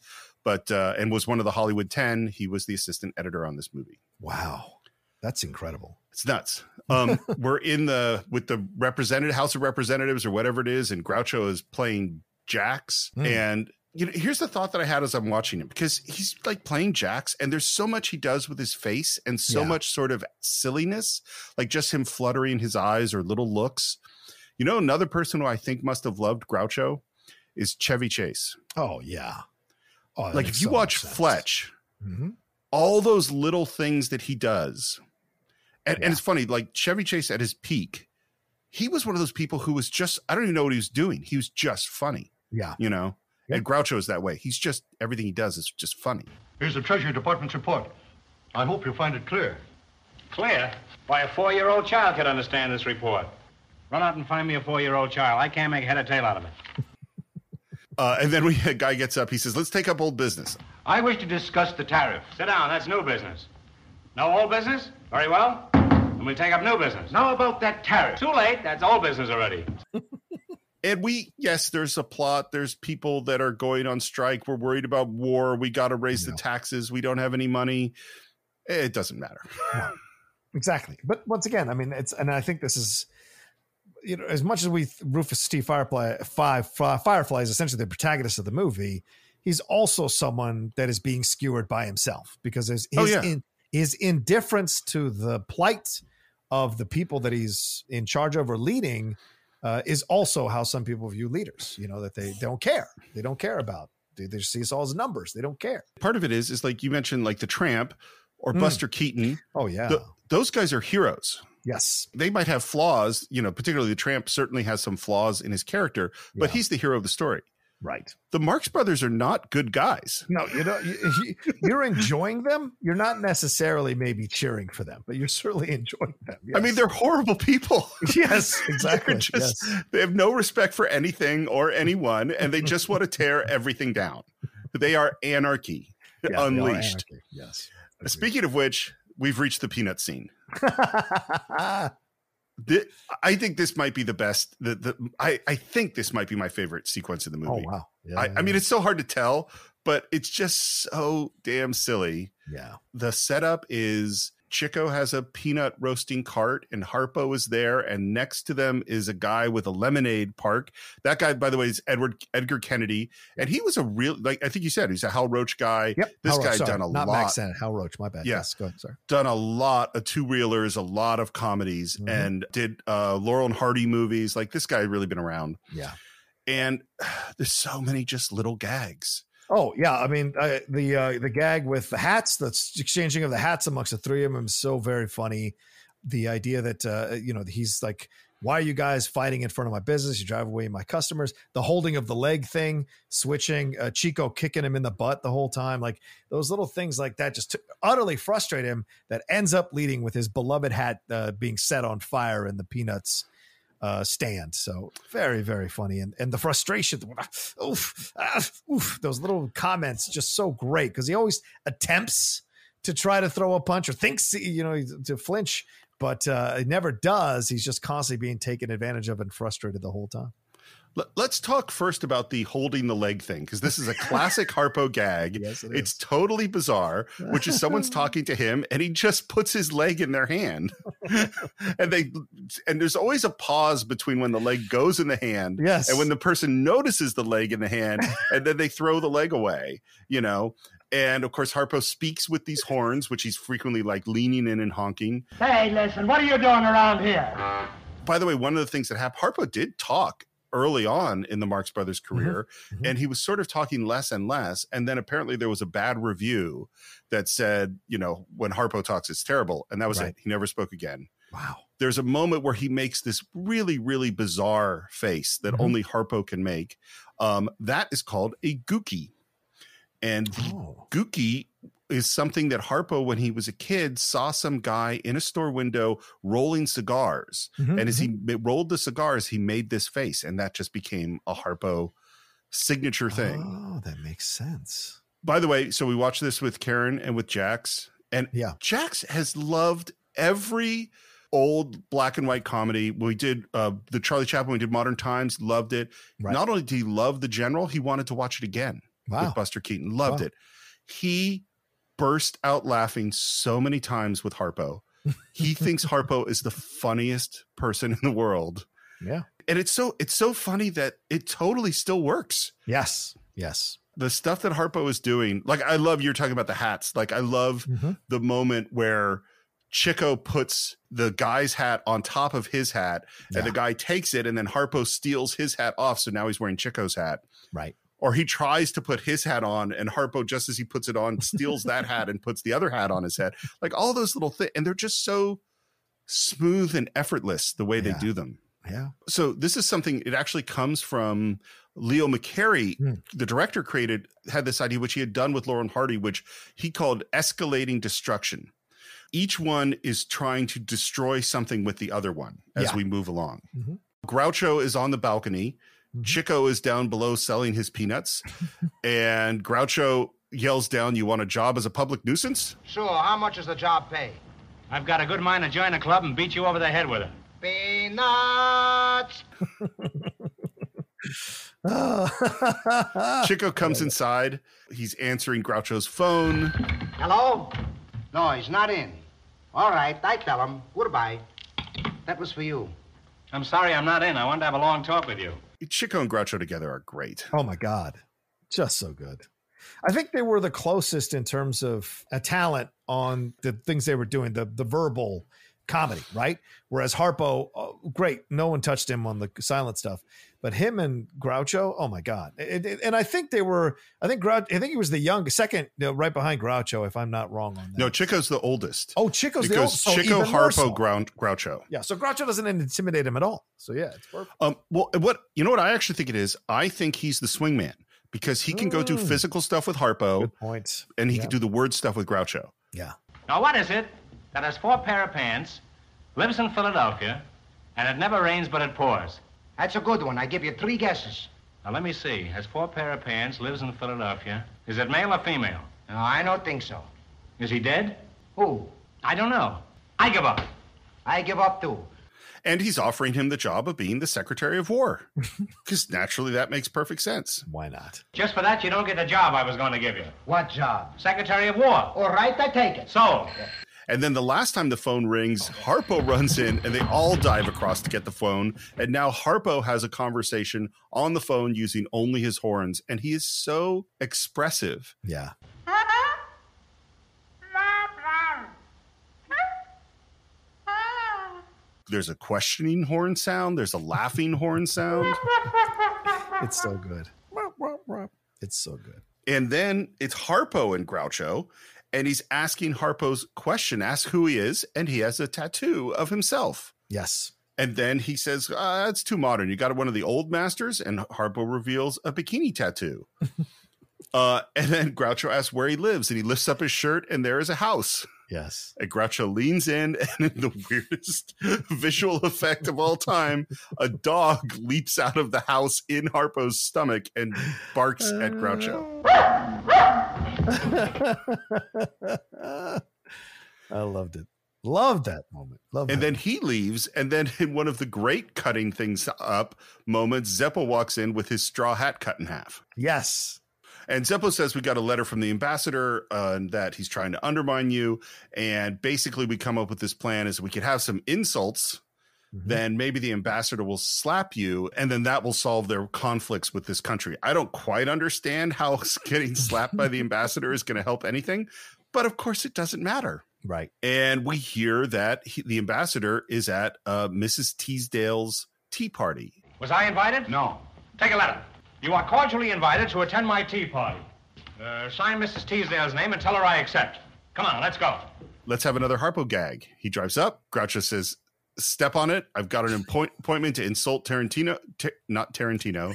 and was one of the Hollywood 10. He was the assistant editor on this movie. Wow. That's incredible. It's nuts. We're with the House of Representatives or whatever it is, and Groucho is playing jacks. And here's the thought that I had as I'm watching him, because he's like playing jacks and there's so much he does with his face and so much sort of silliness, like just him fluttering his eyes or little looks. Another person who I think must have loved Groucho is Chevy Chase. Oh, yeah. Oh, like if you watch Fletch, all those little things that he does. And it's funny, like Chevy Chase at his peak, he was one of those people who was just, I don't even know what he was doing. He was just funny. Yeah. And Groucho is that way. He's just, everything he does is just funny. Here's the Treasury Department's report. I hope you'll find it clear. Clear? Why, a 4-year-old child could understand this report. Run out and find me a 4-year-old child. I can't make head or tail out of it. And then a guy gets up. He says, let's take up old business. I wish to discuss the tariff. Sit down. That's new business. No old business? Very well. Then we'll take up new business. Now about that tariff. Too late. That's old business already. And there's a plot. There's people that are going on strike. We're worried about war. We got to raise the taxes. We don't have any money. It doesn't matter. No, exactly. But once again, I mean, and I think this is, as much as Rufus T. Firefly is essentially the protagonist of the movie, he's also someone that is being skewered by himself because his indifference to the plight of the people that he's in charge of or leading is also how some people view leaders, that they don't care. They don't care about. They just see us all as numbers. They don't care. Part of it is like you mentioned, like the Tramp or Buster Keaton. Oh, yeah. Those guys are heroes. Yes. They might have flaws, particularly the Tramp certainly has some flaws in his character, but he's the hero of the story. Right. The Marx Brothers are not good guys. No, you're enjoying them. You're not necessarily maybe cheering for them, but you're certainly enjoying them. Yes. I mean, they're horrible people. Yes, exactly. They have no respect for anything or anyone, and they just want to tear everything down. They are anarchy unleashed. Anarchy. Yes. Speaking of which, we've reached the peanut scene. I think this might be the best. I think this might be my favorite sequence in the movie. Oh, wow. I mean, it's so hard to tell, but it's just so damn silly. Yeah. The setup is Chico has a peanut roasting cart and Harpo is there. And next to them is a guy with a lemonade park. That guy, by the way, is Edgar Kennedy. And he was a real, I think you said, he's a Hal Roach guy. Yep. This Hal guy Roach, done a not lot. Max Sennett, Hal Roach, my bad. Yeah. Yes, go ahead, sorry. Done a lot of two-reelers, a lot of comedies, and did Laurel and Hardy movies. Like, this guy really been around. Yeah. And there's so many just little gags. Oh yeah, I mean the gag with the hats, the exchanging of the hats amongst the three of them is so very funny. The idea that he's like, why are you guys fighting in front of my business? You drive away my customers. The holding of the leg thing, switching, Chico kicking him in the butt the whole time, like those little things like that just utterly frustrate him. That ends up leading with his beloved hat being set on fire in the Peanuts stand. So very, very funny. And the frustration, those little comments, just so great because he always attempts to try to throw a punch or thinks, to flinch, but he never does. He's just constantly being taken advantage of and frustrated the whole time. Let's talk first about the holding the leg thing, because this is a classic Harpo gag. Yes, it is. It's totally bizarre, which is someone's talking to him and he just puts his leg in their hand. and there's always a pause between when the leg goes in the hand and when the person notices the leg in the hand and then they throw the leg away, And of course, Harpo speaks with these horns, which he's frequently like leaning in and honking. Hey, listen, what are you doing around here? By the way, one of the things that happened, Harpo did talk early on in the Marx Brothers career, and he was sort of talking less and less. And then apparently there was a bad review that said, when Harpo talks, it's terrible. And that was it. He never spoke again. Wow. There's a moment where he makes this really, really bizarre face that only Harpo can make. That is called a gookie. And gookie is something that Harpo, when he was a kid, saw some guy in a store window rolling cigars. And as he rolled the cigars, he made this face. And that just became a Harpo signature thing. Oh, that makes sense. By the way, so we watched this with Karen and with Jax. And Jax has loved every old black and white comedy. We did the Charlie Chaplin, we did Modern Times, loved it. Right. Not only did he love The General, he wanted to watch it again with Buster Keaton. Loved it. He burst out laughing so many times with Harpo. He thinks Harpo is the funniest person in the world. Yeah. And it's so funny that it totally still works. Yes. Yes. The stuff that Harpo is doing, like I love, you're talking about the hats. Like I love the moment where Chico puts the guy's hat on top of his hat and the guy takes it and then Harpo steals his hat off. So now he's wearing Chico's hat. Right. Or he tries to put his hat on and Harpo, just as he puts it on, steals that hat and puts the other hat on his head. Like all those little things. And they're just so smooth and effortless the way they do them. Yeah. So this is something, it actually comes from Leo McCarey, the director had this idea, which he had done with Laurel and Hardy, which he called escalating destruction. Each one is trying to destroy something with the other one as we move along. Groucho is on the balcony. Chico is down below selling his peanuts. And Groucho yells down, "You want a job as a public nuisance?" Sure. How much does the job pay? I've got a good mind to join a club and beat you over the head with it. Peanuts! Chico comes inside. He's answering Groucho's phone. Hello? No, he's not in. All right, I tell him. Goodbye. That was for you. I'm sorry I'm not in. I wanted to have a long talk with you. Chico and Groucho together are great. Oh, my God. Just so good. I think they were the closest in terms of a talent on the things they were doing, the verbal comedy, right? Whereas Harpo, great, no one touched him on the silent stuff, but him and Groucho, oh my God! And I think they were. I think he was the youngest, second, right behind Groucho, if I'm not wrong on that. No, Chico's the oldest. Oh, Chico's the oldest. So Chico, Harpo, Groucho. Yeah, so Groucho doesn't intimidate him at all. So yeah, it's perfect. Well, what I actually think it is, I think he's the swingman because he can go do physical stuff with Harpo. Good point. And he can do the word stuff with Groucho. Yeah. Now, what is it that has 4 pair of pants, lives in Philadelphia, and it never rains but it pours? That's a good one. I give you 3 guesses. Now, let me see. Has 4 pair of pants, lives in Philadelphia. Is it male or female? No, I don't think so. Is he dead? Who? I don't know. I give up. I give up, too. And he's offering him the job of being the Secretary of War. Because naturally, that makes perfect sense. Why not? Just for that, you don't get the job I was going to give you. What job? Secretary of War. All right, I take it. So. And then the last time the phone rings, Harpo runs in and they all dive across to get the phone. And now Harpo has a conversation on the phone using only his horns. And he is so expressive. Yeah. There's a questioning horn sound. There's a laughing horn sound. It's so good. It's so good. And then it's Harpo and Groucho. And he's asking Harpo's question, ask who he is. And he has a tattoo of himself. Yes. And then he says, that's too modern. You got one of the old masters? And Harpo reveals a bikini tattoo. And then Groucho asks where he lives. And he lifts up his shirt and there is a house. Yes. And Groucho leans in, and in the weirdest visual effect of all time, a dog leaps out of the house in Harpo's stomach and barks at Groucho. I loved it. Loved that moment. And then he leaves, and then in one of the great cutting things up moments, Zeppo walks in with his straw hat cut in half. Yes. And Zeppo says we got a letter from the ambassador that he's trying to undermine you. And basically we come up with this plan is we could have some insults. Mm-hmm. Then maybe the ambassador will slap you and then that will solve their conflicts with this country. I don't quite understand how getting slapped by the ambassador is going to help anything. But of course it doesn't matter. Right. And we hear that the ambassador is at Mrs. Teasdale's tea party. Was I invited? No. Take a letter. You are cordially invited to attend my tea party. Sign Mrs. Teasdale's name and tell her I accept. Come on, let's go. Let's have another Harpo gag. He drives up. Groucho says, step on it. I've got an appointment to insult Tarantino. Not Tarantino.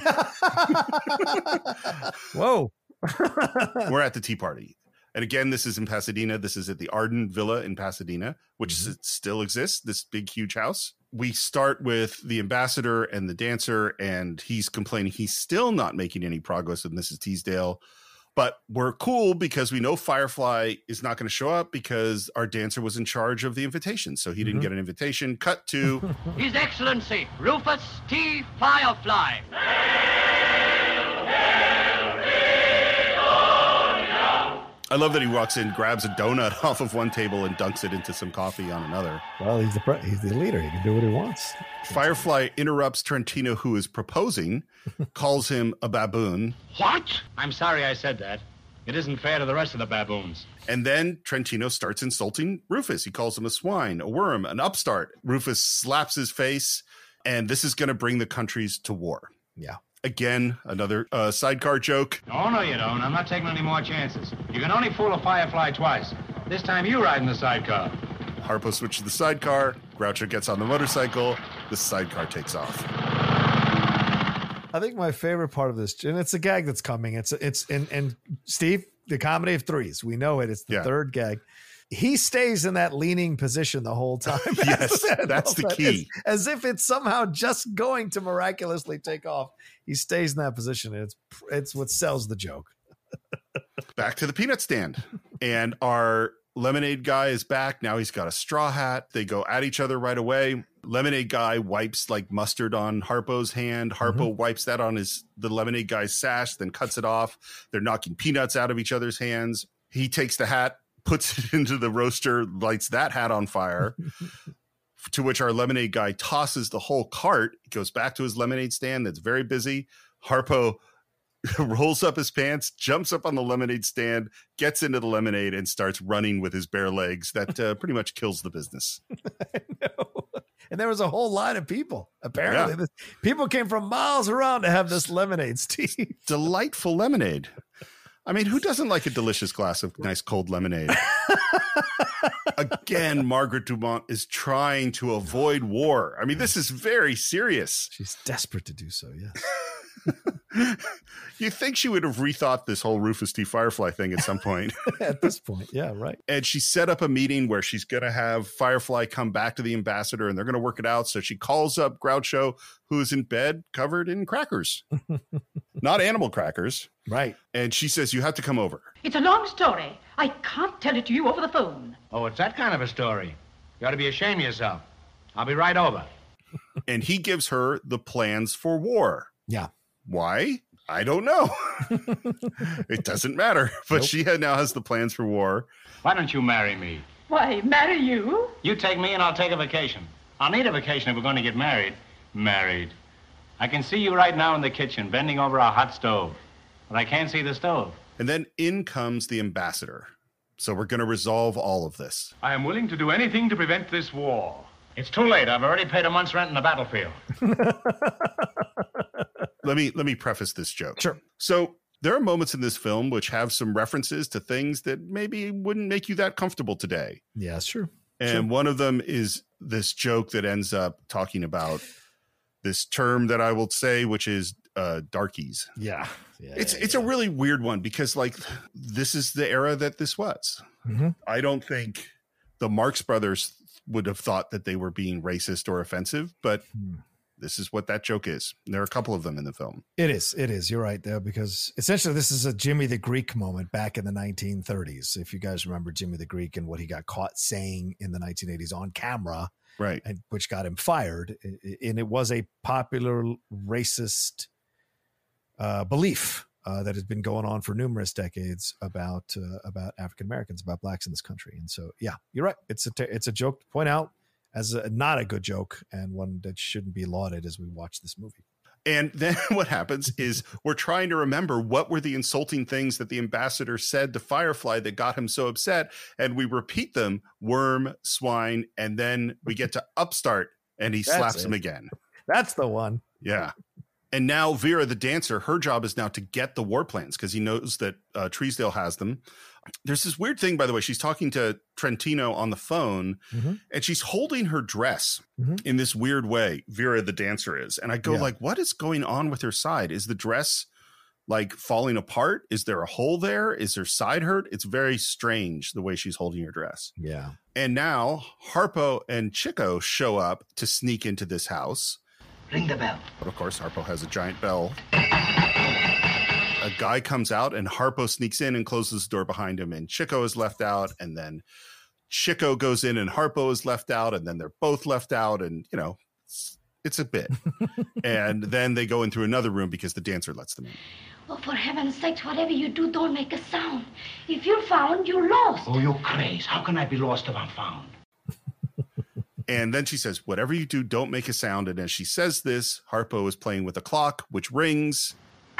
Whoa. We're at the tea party. And again, this is in Pasadena. This is at the Arden Villa in Pasadena, which still exists, this big, huge house. We start with the ambassador and the dancer, and he's complaining he's still not making any progress with Mrs. Teasdale. But we're cool because we know Firefly is not going to show up because our dancer was in charge of the invitation. So he didn't get an invitation. Cut to His Excellency, Rufus T. Firefly. I love that he walks in, grabs a donut off of one table and dunks it into some coffee on another. Well, he's the leader. He can do what he wants. Firefly interrupts Tarantino, who is proposing, calls him a baboon. What? I'm sorry I said that. It isn't fair to the rest of the baboons. And then Tarantino starts insulting Rufus. He calls him a swine, a worm, an upstart. Rufus slaps his face, and this is going to bring the countries to war. Yeah. Again, another sidecar joke. Oh, no, you don't. I'm not taking any more chances. You can only fool a Firefly twice. This time you ride in the sidecar. Harpo switches the sidecar. Groucho gets on the motorcycle. The sidecar takes off. I think my favorite part of this, and it's a gag that's coming. It's and Steve, the comedy of threes. We know it. It's the third gag. He stays in that leaning position the whole time. Yes, that's the key. As if it's somehow just going to miraculously take off. He stays in that position. And it's what sells the joke. Back to the peanut stand. And our lemonade guy is back. Now he's got a straw hat. They go at each other right away. Lemonade guy wipes like mustard on Harpo's hand. Harpo wipes that on the lemonade guy's sash, then cuts it off. They're knocking peanuts out of each other's hands. He takes the hat, puts it into the roaster, lights that hat on fire, to which our lemonade guy tosses the whole cart. He goes back to his lemonade stand that's very busy. Harpo rolls up his pants, jumps up on the lemonade stand, gets into the lemonade, and starts running with his bare legs. That pretty much kills the business. I know. And there was a whole line of people. Apparently, people came from miles around to have this lemonade, Steve. Delightful lemonade. I mean, who doesn't like a delicious glass of nice cold lemonade? Again, Margaret Dumont is trying to avoid war. I mean, this is very serious. She's desperate to do so, yes. You think she would have rethought this whole Rufus T. Firefly thing at some point. At this point, yeah, right. And she set up a meeting where she's going to have Firefly come back to the ambassador and they're going to work it out. So she calls up Groucho, who's in bed covered in crackers. Not animal crackers. Right. And she says, you have to come over. It's a long story. I can't tell it to you over the phone. Oh, it's that kind of a story. You ought to be ashamed of yourself. I'll be right over. And he gives her the plans for war. Yeah. Why? I don't know. It doesn't matter. But Nope. she now has the plans for war. Why don't you marry me? Why, marry you? You take me and I'll take a vacation. I'll need a vacation if we're going to get married. Married. I can see you right now in the kitchen, bending over a hot stove. But I can't see the stove. And then in comes the ambassador. So we're going to resolve all of this. I am willing to do anything to prevent this war. It's too late. I've already paid a month's rent in the battlefield. Let me preface this joke. Sure. So there are moments in this film which have some references to things that maybe wouldn't make you that comfortable today. Yeah, sure. And one of them is this joke that ends up talking about this term that I will say, which is darkies. Yeah. It's a really weird one because like this is the era that this was. Mm-hmm. I don't think the Marx Brothers would have thought that they were being racist or offensive, but this is what that joke is. And there are a couple of them in the film. It is. You're right there, because essentially this is a Jimmy the Greek moment back in the 1930s. If you guys remember Jimmy the Greek and what he got caught saying in the 1980s on camera, right, and which got him fired. And it was a popular racist belief that has been going on for numerous decades about African Americans, about blacks in this country. And so, yeah, you're right. It's a joke to point out as not a good joke and one that shouldn't be lauded as we watch this movie. And then what happens is we're trying to remember what were the insulting things that the ambassador said to Firefly that got him so upset. And we repeat them: worm, swine, and then we get to Upstart and he slaps him again. That's the one. Yeah. And now Vera, the dancer, her job is now to get the war plans because he knows that Treesdale has them. There's this weird thing, by the way. She's talking to Trentino on the phone, and she's holding her dress in this weird way. Vera, the dancer, is. And I go like, what is going on with her side? Is the dress like falling apart? Is there a hole there? Is her side hurt? It's very strange the way she's holding her dress. Yeah. And now Harpo and Chico show up to sneak into this house. Ring the bell. But of course, Harpo has a giant bell. A guy comes out and Harpo sneaks in and closes the door behind him, and Chico is left out. And then Chico goes in and Harpo is left out, and then they're both left out. And, you know, it's a bit. And then they go into another room because the dancer lets them in. Oh, for heaven's sake, whatever you do, don't make a sound. If you're found, you're lost. Oh, you're crazy. How can I be lost if I'm found? And then she says, whatever you do, don't make a sound. And as she says this, Harpo is playing with a clock, which rings.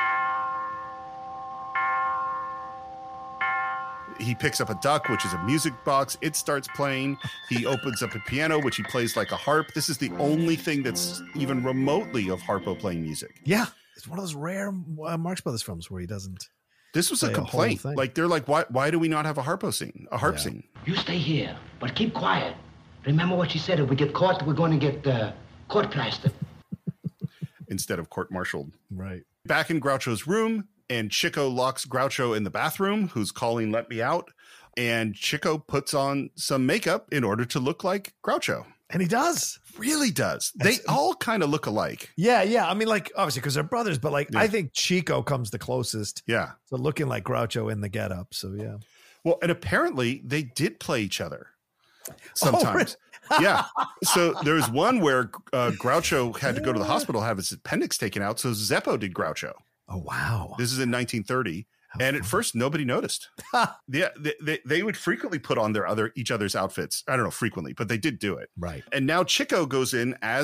He picks up a duck, which is a music box. It starts playing. He opens up a piano, which he plays like a harp. This is the only thing that's even remotely of Harpo playing music. Yeah. It's one of those rare Marx Brothers films where he doesn't. This was a complaint. Like, they're like, why do we not have a harp scene? You stay here, but keep quiet. Remember what she said. If we get caught, we're going to get court plastered. Instead of court-martialed. Right. Back in Groucho's room, and Chico locks Groucho in the bathroom, who's calling, let me out. And Chico puts on some makeup in order to look like Groucho. And he does. Really does. They all kind of look alike. Yeah, yeah. I mean, like, obviously, because they're brothers, but like, I think Chico comes the closest. Yeah. So looking like Groucho in the getup. So, yeah. Well, and apparently they did play each other sometimes. Yeah. So there was one where Groucho had to go to the hospital, have his appendix taken out. So Zeppo did Groucho. Oh, wow. This is in 1930. And at first, nobody noticed. Yeah, they would frequently put on each other's outfits. I don't know frequently, but they did do it. Right. And now Chico goes in as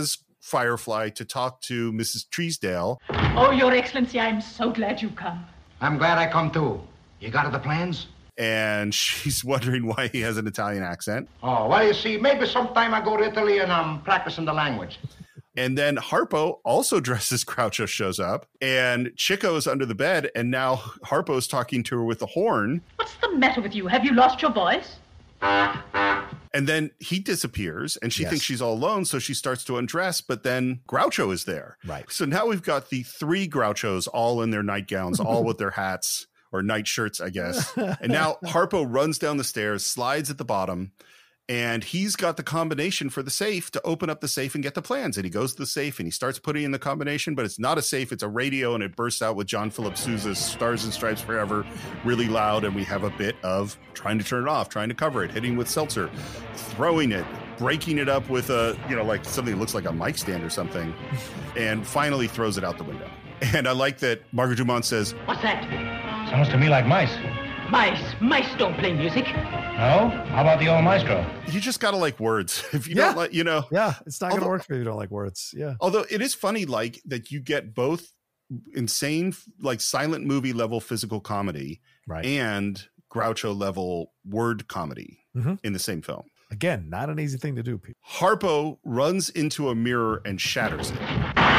Firefly to talk to Mrs. Treesdale. Oh, Your Excellency, I'm so glad you come. I'm glad I come too. You got the plans? And she's wondering why he has an Italian accent. Oh, well, you see, maybe sometime I go to Italy and I'm practicing the language. And then Harpo, also dressed as Groucho, shows up, and Chico's under the bed, and now Harpo's talking to her with the horn. What's the matter with you? Have you lost your voice? And then he disappears, and she thinks she's all alone, so she starts to undress, but then Groucho is there. Right. So now we've got the 3 Grouchos all in their nightgowns, all with their hats, or night shirts, I guess. And now Harpo runs down the stairs, slides at the bottom, and he's got the combination for the safe to open up the safe and get the plans. And he goes to the safe and he starts putting in the combination, but it's not a safe, it's a radio, and it bursts out with John Philip Sousa's Stars and Stripes Forever really loud. And we have a bit of trying to turn it off, trying to cover it, hitting with seltzer, throwing it, breaking it up with a, like something that looks like a mic stand or something, and finally throws it out the window. And I like that Margaret Dumont says, What's that? Sounds to me like mice. Mice don't play music. No? How about the old maestro? You just gotta like words. If you don't like, Yeah, it's not going to work if you don't like words. Yeah. Although it is funny, like, that you get both insane, like, silent movie level physical comedy and Groucho level word comedy in the same film. Again, not an easy thing to do, people. Harpo runs into a mirror and shatters it.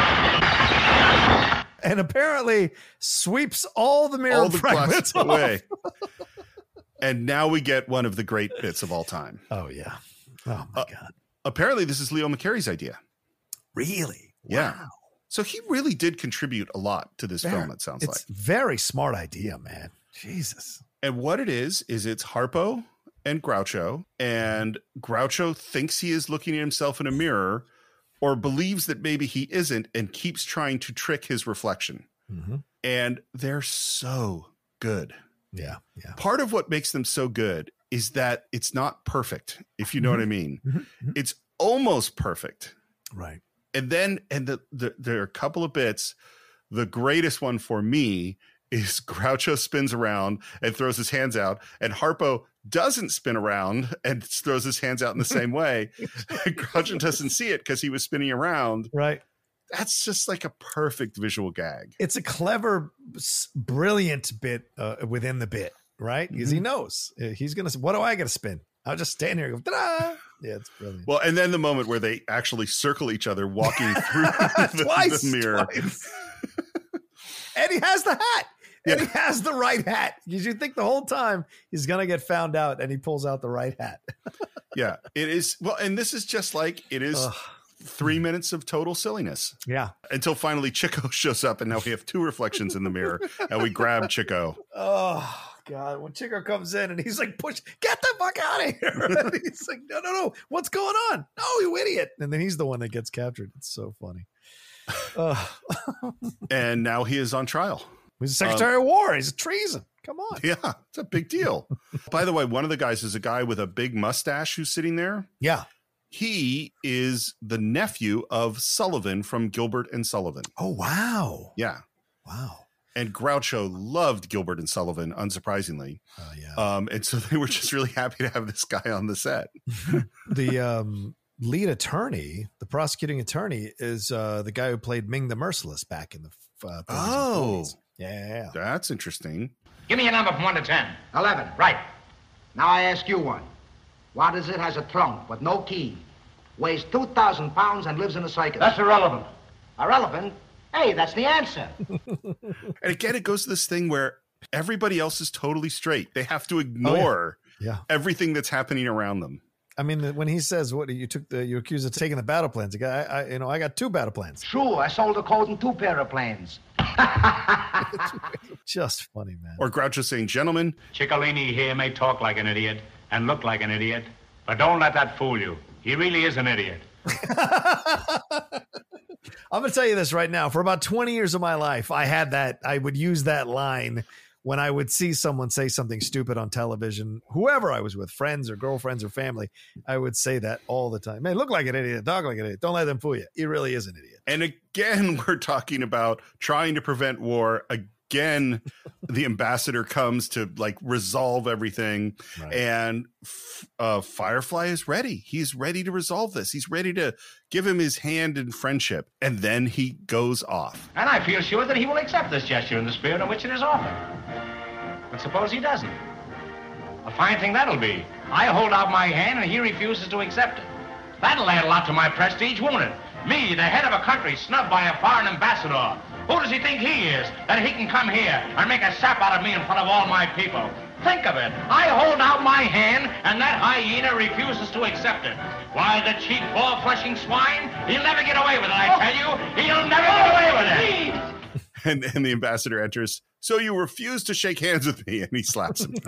And apparently sweeps all the mirror fragments away. And now we get one of the great bits of all time. Oh, yeah. Oh, my God. Apparently, this is Leo McCarey's idea. Really? Yeah. Wow. So he really did contribute a lot to this film, it sounds like. It's a very smart idea, man. Jesus. And what it is it's Harpo and Groucho. And Groucho thinks he is looking at himself in a mirror, or believes that maybe he isn't, and keeps trying to trick his reflection. And they're so good. Yeah. Part of what makes them so good is that it's not perfect, if you know what I mean. It's almost perfect. Right. And then, there are a couple of bits. The greatest one for me is Groucho spins around and throws his hands out, and Harpo doesn't spin around and throws his hands out in the same way. Groucho doesn't see it because he was spinning around. Right. That's just like a perfect visual gag. It's a clever, brilliant bit within the bit, right? Because he knows he's going to, what do I got to spin? I'll just stand here and go, ta-da! Yeah, it's brilliant. Well, and then the moment where they actually circle each other walking through the mirror. And he has the hat. And he has the right hat. Because you think the whole time he's going to get found out, and he pulls out the right hat. Yeah, it is. Well, and this is just like, it is 3 minutes of total silliness. Yeah. Until finally Chico shows up, and now we have 2 reflections in the mirror, and we grab Chico. Oh, God. When Chico comes in and he's like, get the fuck out of here. And he's like, no. What's going on? No, you idiot. And then he's the one that gets captured. It's so funny. And now he is on trial. He's a Secretary of War. He's a treason. Come on. Yeah, it's a big deal. By the way, one of the guys is a guy with a big mustache who's sitting there. Yeah. He is the nephew of Sullivan from Gilbert and Sullivan. Oh, wow. Yeah. Wow. And Groucho loved Gilbert and Sullivan, unsurprisingly. Oh, yeah. And so they were just really happy to have this guy on the set. The lead attorney, the prosecuting attorney, is the guy who played Ming the Merciless back in the 30s and 40s. Yeah. That's interesting. Give me a number from 1 to 10. 11. Right. Now I ask you one. What is it? Has a trunk with no key, weighs 2,000 pounds, and lives in a circus? That's irrelevant. Irrelevant? Hey, that's the answer. And again, it goes to this thing where everybody else is totally straight. They have to ignore everything that's happening around them. I mean, when he says, "What you accused of taking the battle plans?" I got 2 battle plans. True, I sold a code and 2 pair of planes. Just funny, man. Or Groucho saying, "Gentlemen, Ciccolini here may talk like an idiot and look like an idiot, but don't let that fool you. He really is an idiot." I'm going to tell you this right now. For about 20 years of my life, I would use that line when I would see someone say something stupid on television, whoever I was with, friends or girlfriends or family, I would say that all the time. Man, look like an idiot, talk like an idiot. Don't let them fool you. He really is an idiot. And again, we're talking about trying to prevent war again, the ambassador comes to like resolve everything. Right. And Firefly is ready. He's ready to resolve this. He's ready to give him his hand in friendship. And then he goes off. And I feel sure that he will accept this gesture in the spirit in which it is offered. But suppose he doesn't? A fine thing that'll be. I hold out my hand and he refuses to accept it. That'll add a lot to my prestige, won't it? Me, the head of a country, snubbed by a foreign ambassador. Who does he think he is, that he can come here and make a sap out of me in front of all my people? Think of it. I hold out my hand, and that hyena refuses to accept it. Why, the cheap, ball-fleshing swine, he'll never get away with it, I tell you. He'll never get away with it. And the ambassador enters. So you refuse to shake hands with me, and he slaps him.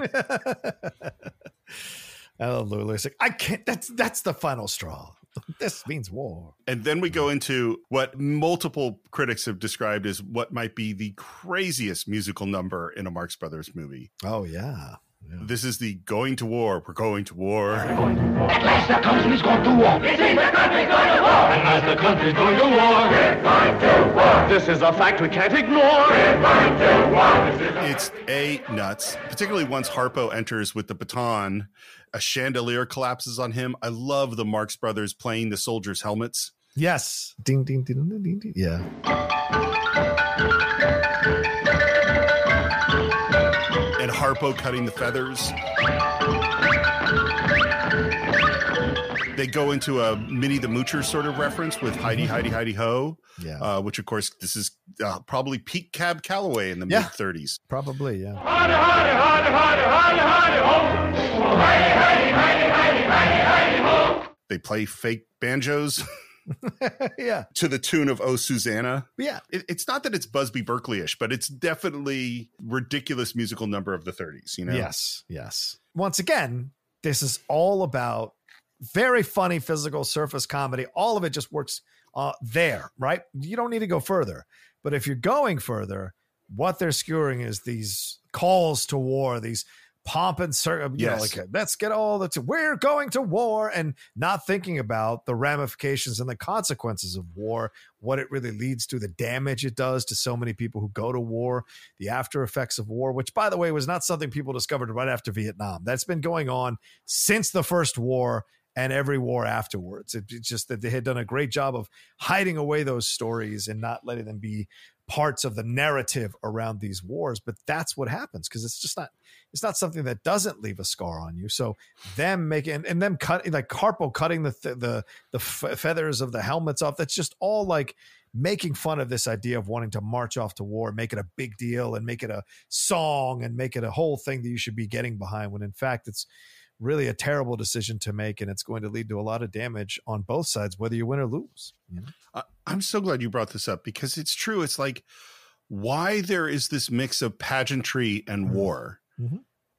Oh, Lulu's like, I can't. That's the final straw. This means war. And then we go into what multiple critics have described as what might be the craziest musical number in a Marx Brothers movie. Oh, yeah. This is the going to war. We're going to war. At last the country's going to war. It seems the country's going to war. At last the country's going to war. We're going to war. This is a fact we can't ignore. We're going to war. It's nuts, particularly once Harpo enters with the baton. A chandelier collapses on him. I love the Marx Brothers playing the soldiers' helmets. Yes. Ding, ding, ding, ding, ding, ding. Yeah. And Harpo cutting the feathers. They go into a Minnie the Moocher sort of reference with Heidi, Heidi, Heidi Ho. Yeah. Which, of course, this is probably peak Cab Calloway in the mid-30s. Probably, yeah. Heidi, Heidi, Heidi, Heidi, Heidi, Heidi, ho. Heidi, Heidi, Heidi, Heidi, Heidi, Heidi, ho. They play fake banjos. Yeah. To the tune of Oh, Susanna. Yeah. It's not that it's Busby Berkeley-ish, but it's definitely ridiculous musical number of the 30s, you know? Yes. Yes. Once again, this is all about very funny physical surface comedy. All of it just works there, right? You don't need to go further. But if you're going further, what they're skewering is these calls to war, these pomp and you know, like, let's get all the we're going to war, and not thinking about the ramifications and the consequences of war, what it really leads to, the damage it does to so many people who go to war, the after effects of war, which, by the way, was not something people discovered right after Vietnam. That's been going on since the first war and every war afterwards. It's just that they had done a great job of hiding away those stories and not letting them be parts of the narrative around these wars. But that's what happens, because it's not something that doesn't leave a scar on you. So them making and them cutting, like Harpo cutting the feathers of the helmets off, that's just all like making fun of this idea of wanting to march off to war, make it a big deal and make it a song and make it a whole thing that you should be getting behind, when in fact it's really a terrible decision to make, and it's going to lead to a lot of damage on both sides, whether you win or lose. You know? I'm so glad you brought this up, because it's true. It's like why there is this mix of pageantry and war. Mm-hmm.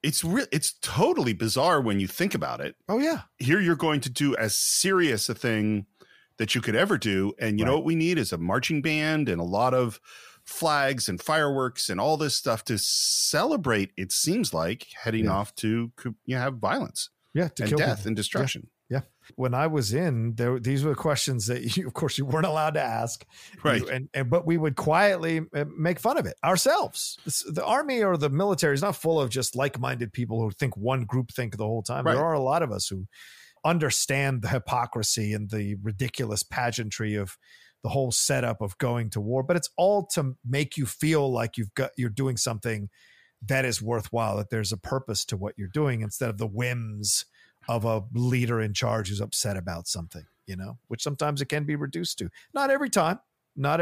It's totally bizarre when you think about it. Oh yeah. Here you're going to do as serious a thing that you could ever do. And you know what we need is a marching band and a lot of flags and fireworks and all this stuff to celebrate, it seems like, heading off to have violence. Yeah. To and kill death people. And destruction. Yeah. When I was in there, these were questions that you weren't allowed to ask. Right. But we would quietly make fun of it ourselves. The army or the military is not full of just like-minded people who think one group think the whole time. Right. There are a lot of us who understand the hypocrisy and the ridiculous pageantry of the whole setup of going to war, but it's all to make you feel like you're doing something that is worthwhile, that there's a purpose to what you're doing, instead of the whims of a leader in charge who's upset about something, you know, which sometimes it can be reduced to. Not every time. No,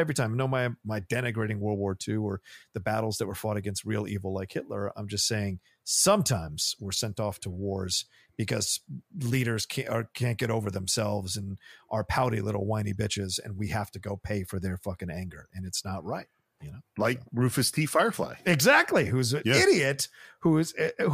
my denigrating World War II or the battles that were fought against real evil like Hitler. I'm just saying sometimes we're sent off to wars because leaders can't get over themselves and are pouty little whiny bitches, and we have to go pay for their fucking anger, and it's not right. You know, like Rufus T. Firefly, exactly, who's an idiot who has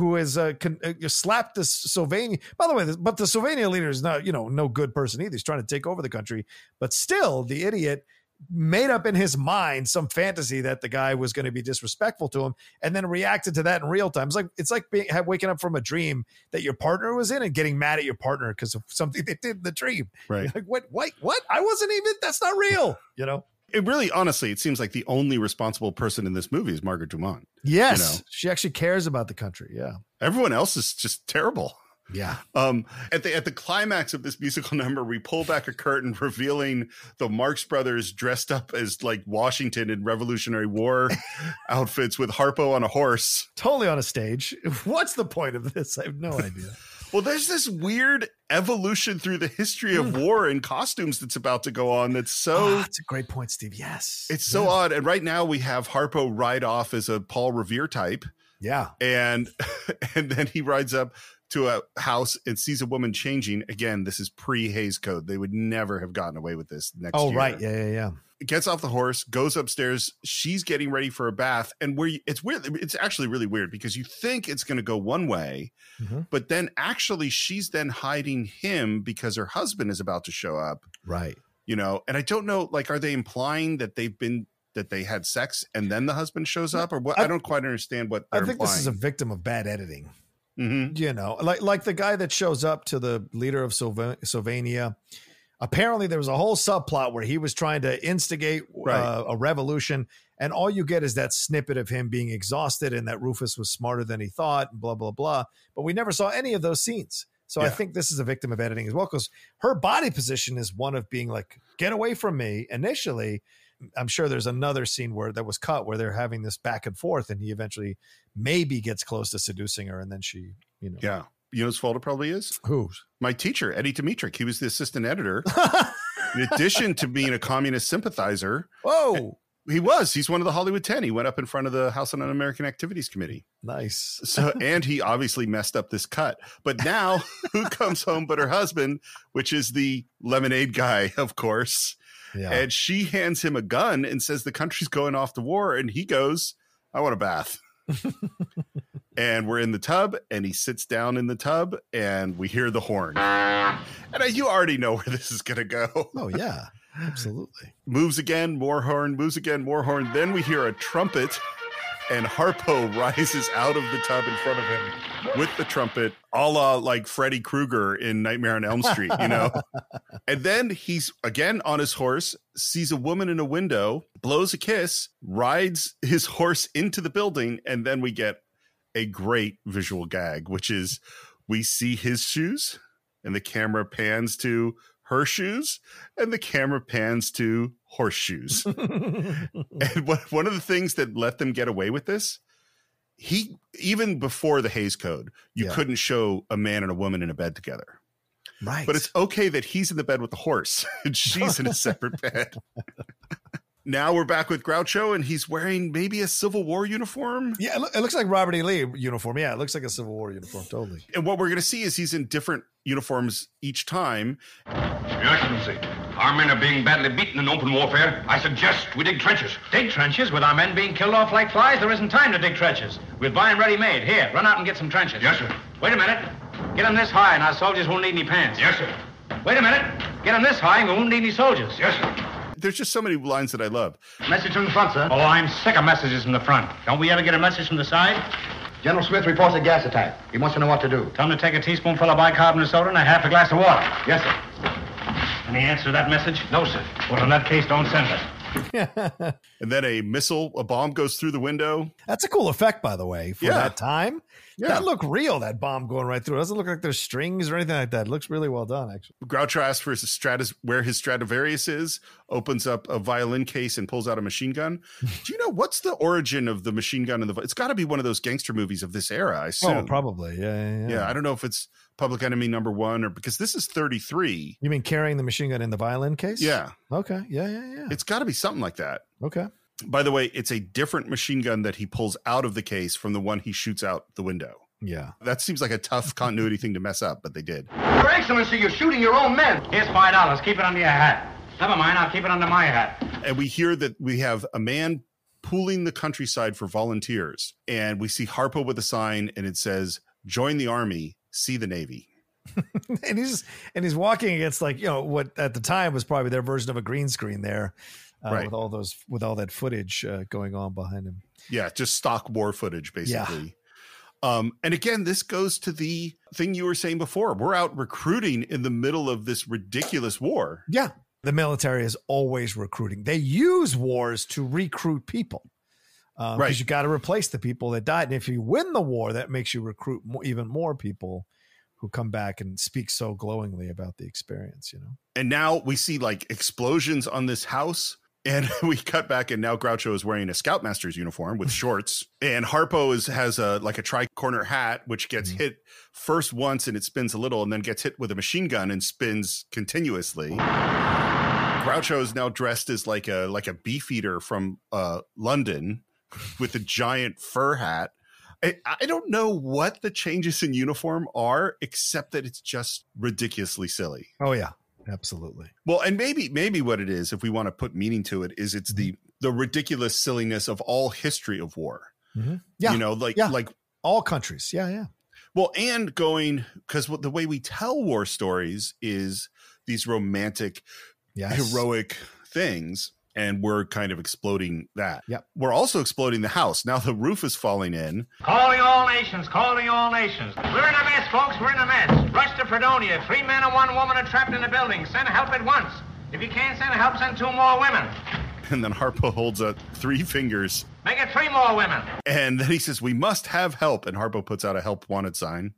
slapped the Sylvania. By the way, but the Sylvania leader is not, no good person either. He's trying to take over the country, but still, the idiot made up in his mind some fantasy that the guy was going to be disrespectful to him, and then reacted to that in real time. It's like waking up from a dream that your partner was in and getting mad at your partner because of something they did in the dream. Right? You're like, what? I wasn't even. That's not real. You know. It really, honestly, it seems like the only responsible person in this movie is Margaret Dumont. Yes. She actually cares about the country. Yeah. Everyone else is just terrible. Yeah. At the climax of this musical number, we pull back a curtain revealing the Marx Brothers dressed up as like Washington in Revolutionary War outfits with Harpo on a horse. Totally on a stage. What's the point of this? I have no idea. Well, there's this weird evolution through the history of war and costumes that's about to go on. That's so. That's a great point, Steve. Yes. It's so odd. And right now we have Harpo ride off as a Paul Revere type. Yeah. And then he rides up to a house and sees a woman changing. Again, this is pre-Hays Code. They would never have gotten away with this next year. Oh, right. Yeah. Gets off the horse, goes upstairs. She's getting ready for a bath. And it's weird. It's actually really weird because you think it's going to go one way, but then actually she's then hiding him because her husband is about to show up. Right. You know, and I don't know, like, are they implying that they had sex and then the husband shows up or what? I don't quite understand what they're implying. This is a victim of bad editing. You know, like the guy that shows up to the leader of Sylvania. Apparently there was a whole subplot where he was trying to instigate a revolution, and all you get is that snippet of him being exhausted and that Rufus was smarter than he thought, and blah, blah, blah. But we never saw any of those scenes. So I think this is a victim of editing as well, because her body position is one of being like, get away from me initially. I'm sure there's another scene that was cut where they're having this back and forth, and he eventually maybe gets close to seducing her, and then she, you know. Yeah. You know whose fault it probably is? Whose? My teacher, Eddie Dimitrick. He was the assistant editor. In addition to being a communist sympathizer. Whoa. He was. He's one of the Hollywood 10. He went up in front of the House on Un-American Activities Committee. Nice. And he obviously messed up this cut. But now, who comes home but her husband, which is the lemonade guy, of course. Yeah. And she hands him a gun and says the country's going off to war. And he goes, I want a bath. And we're in the tub, and he sits down in the tub, and we hear the horn. And you already know where this is going to go. Oh, yeah, absolutely. Moves again, more horn, moves again, more horn. Then we hear a trumpet, and Harpo rises out of the tub in front of him with the trumpet, a la like Freddy Krueger in Nightmare on Elm Street, you know? And then he's again on his horse, sees a woman in a window, blows a kiss, rides his horse into the building, and then we get a great visual gag, which is we see his shoes, and the camera pans to her shoes, and the camera pans to horseshoes. And one of the things that let them get away with this, even before the Hays Code, you couldn't show a man and a woman in a bed together. Right. But it's okay that he's in the bed with the horse and she's in a separate bed. Now we're back with Groucho, and he's wearing maybe a Civil War uniform. Yeah, it looks like Robert E. Lee uniform. Yeah, it looks like a Civil War uniform, totally. And what we're going to see is he's in different uniforms each time. Your Excellency, our men are being badly beaten in open warfare. I suggest we dig trenches. Dig trenches? With our men being killed off like flies, there isn't time to dig trenches. We'll buy them ready-made. Here, run out and get some trenches. Yes, sir. Wait a minute. Get them this high, and our soldiers won't need any pants. Yes, sir. Wait a minute. Get them this high, and we won't need any soldiers. Yes, sir. There's just so many lines that I love. Message from the front, sir. Oh, I'm sick of messages from the front. Don't we ever get a message from the side? General Smith reports a gas attack. He wants to know what to do. Tell him to take a teaspoonful of bicarbonate soda and a half a glass of water. Yes, sir. Any answer to that message? No, sir. Well, in that case, don't send it. And then a bomb goes through the window. That's a cool effect, by the way, for that time. Yeah. That looked real, that bomb going right through. It doesn't look like there's strings or anything like that. It looks really well done, actually. Groucho asks for where his Stradivarius is, opens up a violin case and pulls out a machine gun. Do you know what's the origin of the machine gun? It's got to be one of those gangster movies of this era, I assume. Oh, probably. Yeah. I don't know if it's Public Enemy #1 or because this is 33. You mean carrying the machine gun in the violin case? Yeah. Okay. Yeah. It's got to be something like that. Okay. By the way, it's a different machine gun that he pulls out of the case from the one he shoots out the window. Yeah. That seems like a tough continuity thing to mess up, but they did. Your Excellency, you're shooting your own men. Here's $5. Keep it under your hat. Never mind, I'll keep it under my hat. And we hear that we have a man pooling the countryside for volunteers. And we see Harpo with a sign, and it says, "Join the Army, see the Navy." and he's walking against, like, you know, what at the time was probably their version of a green screen there. Right. with all that footage going on behind him. Yeah, just stock war footage, basically. And again, this goes to the thing you were saying before. We're out recruiting in the middle of this ridiculous war. Yeah. the military is always recruiting. They use wars to recruit people. Because you got to replace the people that died. And if you win the war, that makes you recruit even more people who come back and speak so glowingly about the experience, you know? And now we see like explosions on this house, and we cut back, and now Groucho is wearing a Scoutmaster's uniform with shorts, and Harpo has a tri-corner hat, which gets hit first once and it spins a little, and then gets hit with a machine gun and spins continuously. Groucho is now dressed as like a beefeater from London with a giant fur hat. I don't know what the changes in uniform are, except that it's just ridiculously silly. Oh yeah, absolutely. Well, and maybe what it is, if we want to put meaning to it, is it's the ridiculous silliness of all history of war. Mm-hmm. Yeah, you know, like all countries. Yeah. Well, and because the way we tell war stories is these romantic, heroic things. And we're kind of exploding that. Yep. We're also exploding the house. Now the roof is falling in. Calling all nations, calling all nations. We're in a mess, folks. We're in a mess. Rush to Fredonia. 3 men and 1 woman are trapped in the building. Send help at once. If you can't send help, send 2 more women. And then Harpo holds up 3 fingers. Make it 3 more women. And then he says, we must have help. And Harpo puts out a help wanted sign.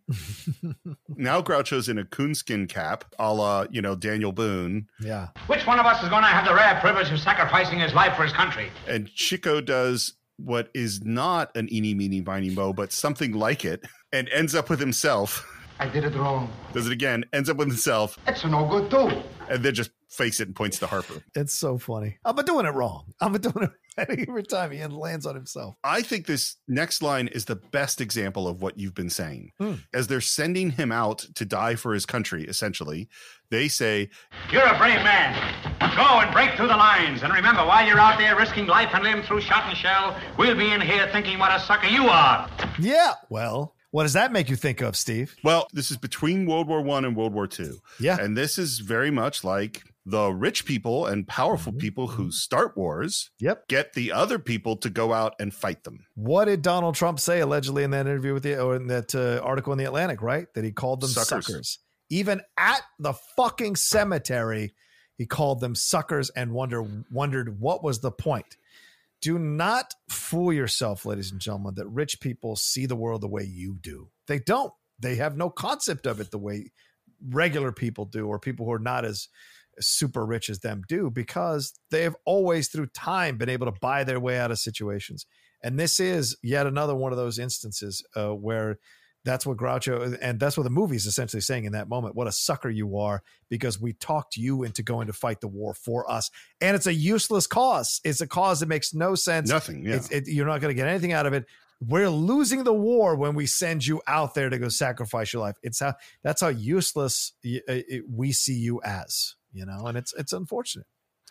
Now Groucho's in a coonskin cap, a la, Daniel Boone. Yeah. Which one of us is going to have the rare privilege of sacrificing his life for his country? And Chico does what is not an eeny, meeny, miny, mo, but something like it, and ends up with himself. I did it wrong. Does it again, ends up with himself. It's no good too. And then just fakes it and points to Harpo. It's so funny. I'm doing it wrong. I'm doing it every time he lands on himself. I think this next line is the best example of what you've been saying. As they're sending him out to die for his country, essentially, they say, you're a brave man. Go and break through the lines. And remember, while you're out there risking life and limb through shot and shell, we'll be in here thinking what a sucker you are. Yeah, well, what does that make you think of, Steve? Well, this is between World War I and World War II. Yeah. And this is very much like the rich people and powerful people who start wars get the other people to go out and fight them. What did Donald Trump say allegedly in that interview or in that article in The Atlantic, right? That he called them suckers. Even at the fucking cemetery, he called them suckers and wondered what was the point. Do not fool yourself, ladies and gentlemen, that rich people see the world the way you do. They don't. They have no concept of it the way regular people do, or people who are not as super rich as them do, because they have always through time been able to buy their way out of situations. And this is yet another one of those instances where that's what Groucho, and that's what the movie is essentially saying in that moment. What a sucker you are, because we talked you into going to fight the war for us. And it's a useless cause. It's a cause that makes no sense. Nothing. Yeah. You're not going to get anything out of it. We're losing the war when we send you out there to go sacrifice your life. That's how useless we see you as, and it's unfortunate.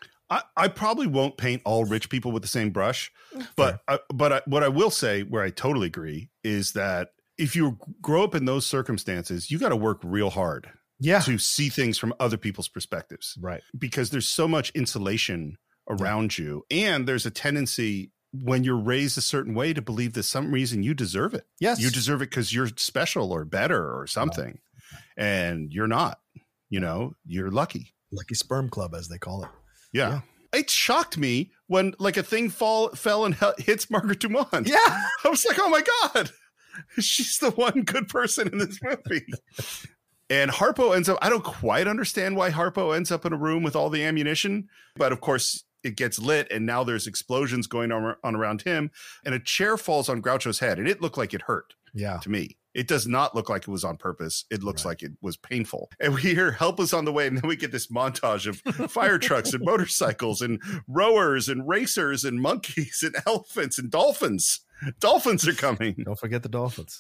I probably won't paint all rich people with the same brush, but what I will say, where I totally agree, is that if you grow up in those circumstances, you got to work real hard to see things from other people's perspectives. Right. Because there's so much insulation around you. And there's a tendency when you're raised a certain way to believe that some reason you deserve it. Yes. You deserve it because you're special or better or something. Right. And you're not, you're lucky. Lucky sperm club, as they call it. Yeah. It shocked me when a thing fell and hits Margaret Dumont. Yeah. I was like, oh my God. She's the one good person in this movie. And Harpo ends up, I don't quite understand why Harpo ends up in a room with all the ammunition, but of course it gets lit and now there's explosions going on around him, and a chair falls on Groucho's head, and it looked like it hurt to me. It does not look like it was on purpose. It looks like it was painful. And we hear help is on the way, and then we get this montage of fire trucks and motorcycles and rowers and racers and monkeys and elephants and dolphins. Dolphins are coming. Don't forget the dolphins.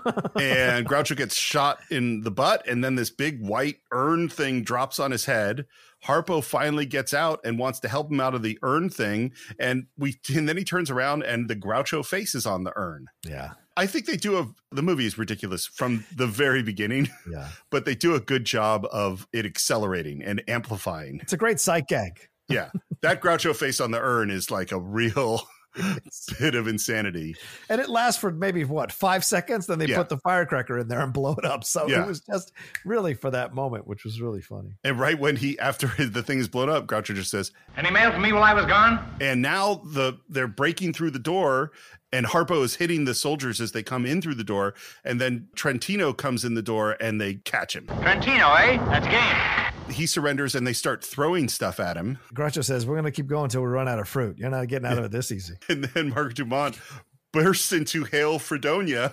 And Groucho gets shot in the butt, and then this big white urn thing drops on his head. Harpo finally gets out and wants to help him out of the urn thing, and then he turns around and the Groucho face is on the urn. Yeah. I think the movie is ridiculous from the very beginning, but they do a good job of it accelerating and amplifying. It's a great sight gag. Yeah. That Groucho face on the urn is like a real bit of insanity. And it lasts for maybe, 5 seconds? Then they put the firecracker in there and blow it up. So it was just really for that moment, which was really funny. And right when after the thing is blown up, Groucho just says, "Any mail for me while I was gone?" And now they're breaking through the door, and Harpo is hitting the soldiers as they come in through the door. And then Trentino comes in the door and they catch him. Trentino, eh? That's game. He surrenders and they start throwing stuff at him. Groucho says, "We're going to keep going until we run out of fruit. You're not getting out of it this easy." And then Mark Dumont bursts into Hail Fredonia.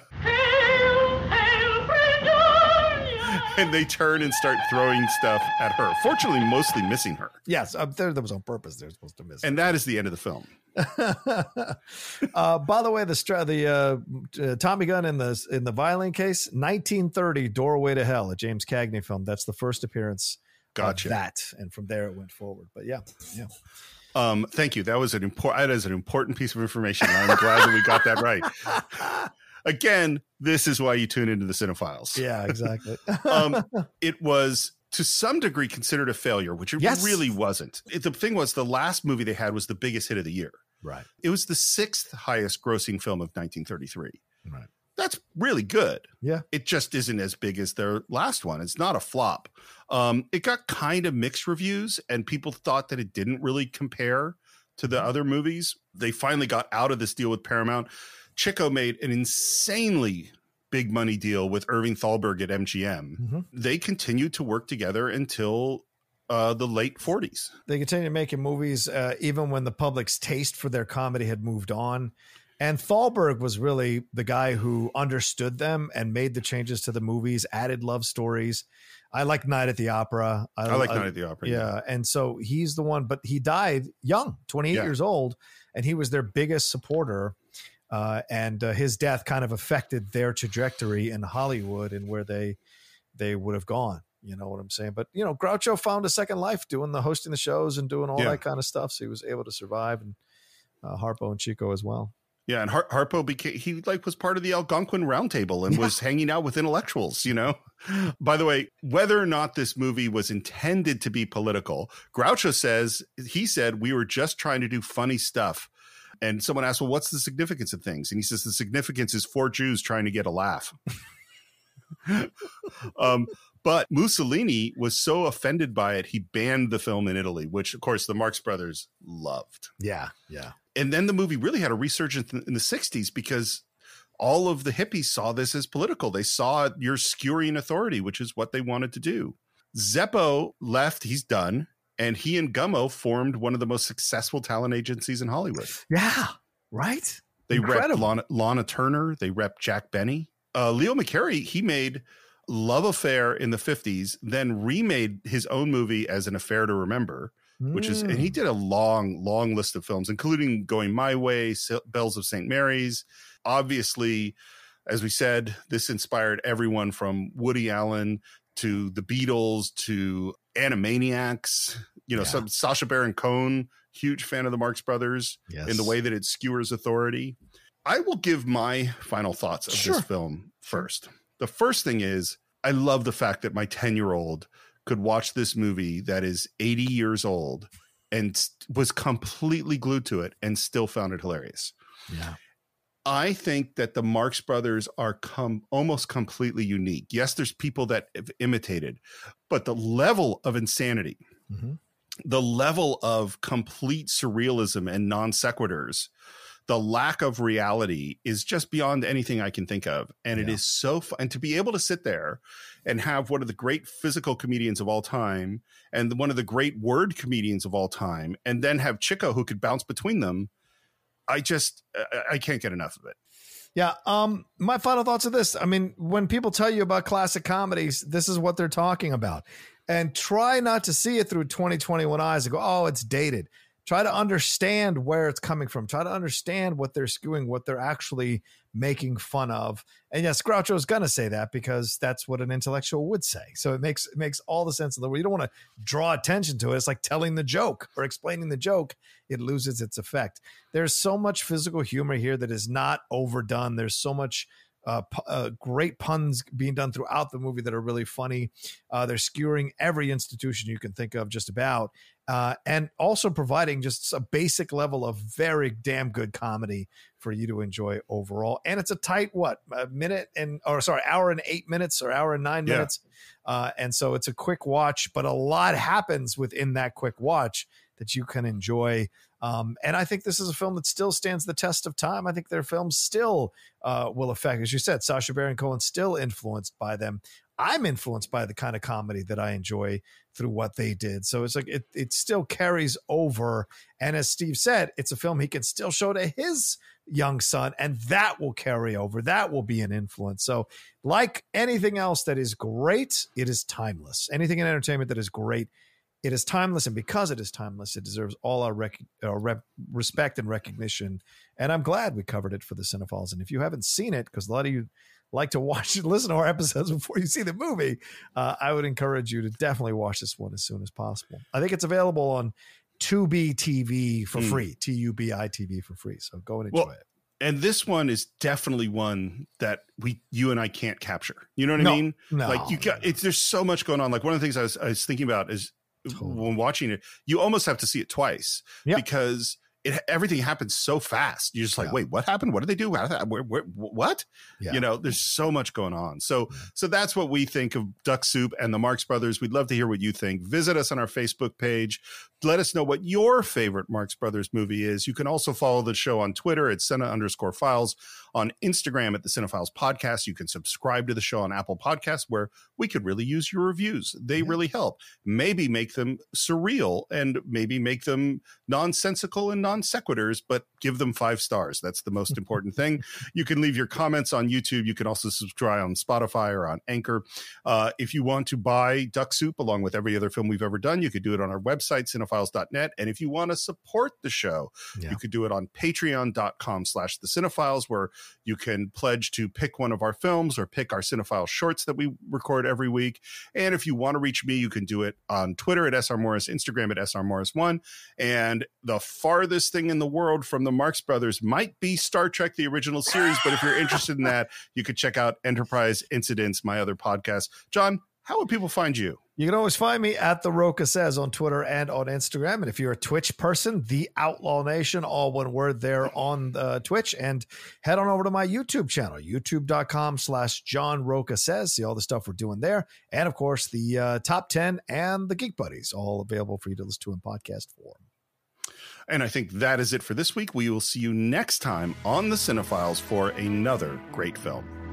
And they turn and start throwing stuff at her. Fortunately, mostly missing her. Yes, that was on purpose. They're supposed to miss her. And that is the end of the film. By the way, the Tommy gun in the violin case, 1930, Doorway to Hell, a James Cagney film. That's the first appearance of that, and from there it went forward. But yeah. Thank you. That is an important piece of information. I'm glad that we got that right. Again, this is why you tune into the Cinephiles. Yeah, exactly. It was to some degree considered a failure, which it really wasn't. The thing was, the last movie they had was the biggest hit of the year. Right. It was the 6th highest grossing film of 1933. Right. That's really good. Yeah. It just isn't as big as their last one. It's not a flop. It got kind of mixed reviews, and people thought that it didn't really compare to the other movies. They finally got out of this deal with Paramount. Chico made an insanely big money deal with Irving Thalberg at MGM. Mm-hmm. They continued to work together until the late 40s. They continued making movies even when the public's taste for their comedy had moved on. And Thalberg was really the guy who understood them and made the changes to the movies, added love stories. I like Night at the Opera. I like Night at the Opera. Yeah. And so he's the one, but he died young, 28 years old, and he was their biggest supporter. And his death kind of affected their trajectory in Hollywood and where they would have gone. You know what I'm saying? But, Groucho found a second life hosting the shows and doing all that kind of stuff. So he was able to survive, and Harpo and Chico as well. Yeah. And Harpo was part of the Algonquin Roundtable and was hanging out with intellectuals, By the way, whether or not this movie was intended to be political, Groucho said, we were just trying to do funny stuff. And someone asked, well, what's the significance of things? And he says, the significance is 4 Jews trying to get a laugh. But Mussolini was so offended by it, he banned the film in Italy, which, of course, the Marx Brothers loved. Yeah, yeah. And then the movie really had a resurgence in the 60s because all of the hippies saw this as political. They saw you're skewering authority, which is what they wanted to do. Zeppo left. He's done. And he and Gummo formed one of the most successful talent agencies in Hollywood. Yeah, right? They repped Lana Turner. They repped Jack Benny. Leo McCarey, he made Love Affair in the 50s, then remade his own movie as An Affair to Remember, and he did a long, long list of films, including Going My Way, Bells of St. Mary's. Obviously, as we said, this inspired everyone from Woody Allen to the Beatles to Animaniacs, some Sacha Baron Cohen, huge fan of the Marx Brothers in the way that it skewers authority. I will give my final thoughts of this film first. The first thing is, I love the fact that my 10-year-old could watch this movie that is 80 years old and was completely glued to it and still found it hilarious. Yeah. I think that the Marx Brothers are almost completely unique. Yes, there's people that have imitated, but the level of insanity, the level of complete surrealism and non sequiturs, the lack of reality is just beyond anything I can think of. And it is so fun. And to be able to sit there and have one of the great physical comedians of all time and one of the great word comedians of all time, and then have Chico who could bounce between them, I can't get enough of it. Yeah. My final thoughts are this. I mean, when people tell you about classic comedies, this is what they're talking about. And try not to see it through 2021 eyes and go, oh, it's dated. Try to understand where it's coming from. Try to understand what they're skewing, what they're actually making fun of. And yes, Groucho's going to say that because that's what an intellectual would say. So it makes all the sense in the world. You don't want to draw attention to it. It's like telling the joke or explaining the joke. It loses its effect. There's so much physical humor here that is not overdone. There's so much great puns being done throughout the movie that are really funny. They're skewering every institution you can think of just about, and also providing just a basic level of very damn good comedy for you to enjoy overall. And it's a tight, hour and 8 minutes or hour and 9 minutes. And so it's a quick watch, but a lot happens within that quick watch that you can enjoy. And I think this is a film that still stands the test of time. I think their films still will affect, as you said, Sacha Baron Cohen still influenced by them. I'm influenced by the kind of comedy that I enjoy through what they did. So it's like it still carries over. And as Steve said, it's a film he can still show to his young son, and that will carry over. That will be an influence. So like anything else that is great, it is timeless. Anything in entertainment that is great, it is timeless, and because it is timeless, it deserves all our respect and recognition. And I'm glad we covered it for the Cinephiles. And if you haven't seen it, because a lot of you like to watch and listen to our episodes before you see the movie, I would encourage you to definitely watch this one as soon as possible. I think it's available on Tubi TV for free, Tubi TV for free. So go and enjoy it. And this one is definitely one that you and I can't capture. You know what I mean? No, like there's so much going on. Like one of the things I was thinking about is when watching it, you almost have to see it twice because everything happens so fast. You're just like, wait, what happened? What did they do? What? Yeah. You know, there's so much going on. So that's what we think of Duck Soup and the Marx Brothers. We'd love to hear what you think. Visit us on our Facebook page. Let us know what your favorite Marx Brothers movie is. You can also follow the show on Twitter at Cine_Files, on Instagram at the Cinephiles Podcast. You can subscribe to the show on Apple Podcasts, where we could really use your reviews. They really help. Maybe make them surreal and maybe make them nonsensical and non sequiturs, but give them 5 stars. That's the most important thing. You can leave your comments on YouTube. You can also subscribe on Spotify or on Anchor. If you want to buy Duck Soup along with every other film we've ever done, you could do it on our website, cinephiles.net. And if you want to support the show, you could do it on patreon.com/thecинephiles, where you can pledge to pick one of our films or pick our Cinephile shorts that we record every week. And if you want to reach me, you can do it on Twitter at SRMorris, Instagram at SRMorris1. And the farthest thing in the world from the Marx Brothers might be Star Trek, the original series. But if you're interested in that, you could check out Enterprise Incidents, my other podcast. John, how would people find you? You can always find me at The Rocha Says on Twitter and on Instagram. And if you're a Twitch person, The Outlaw Nation, all one word there on Twitch. And head on over to my YouTube channel, youtube.com/John Rocha Says. See all the stuff we're doing there. And of course, the Top 10 and the Geek Buddies, all available for you to listen to in podcast form. And I think that is it for this week. We will see you next time on the Cinephiles for another great film.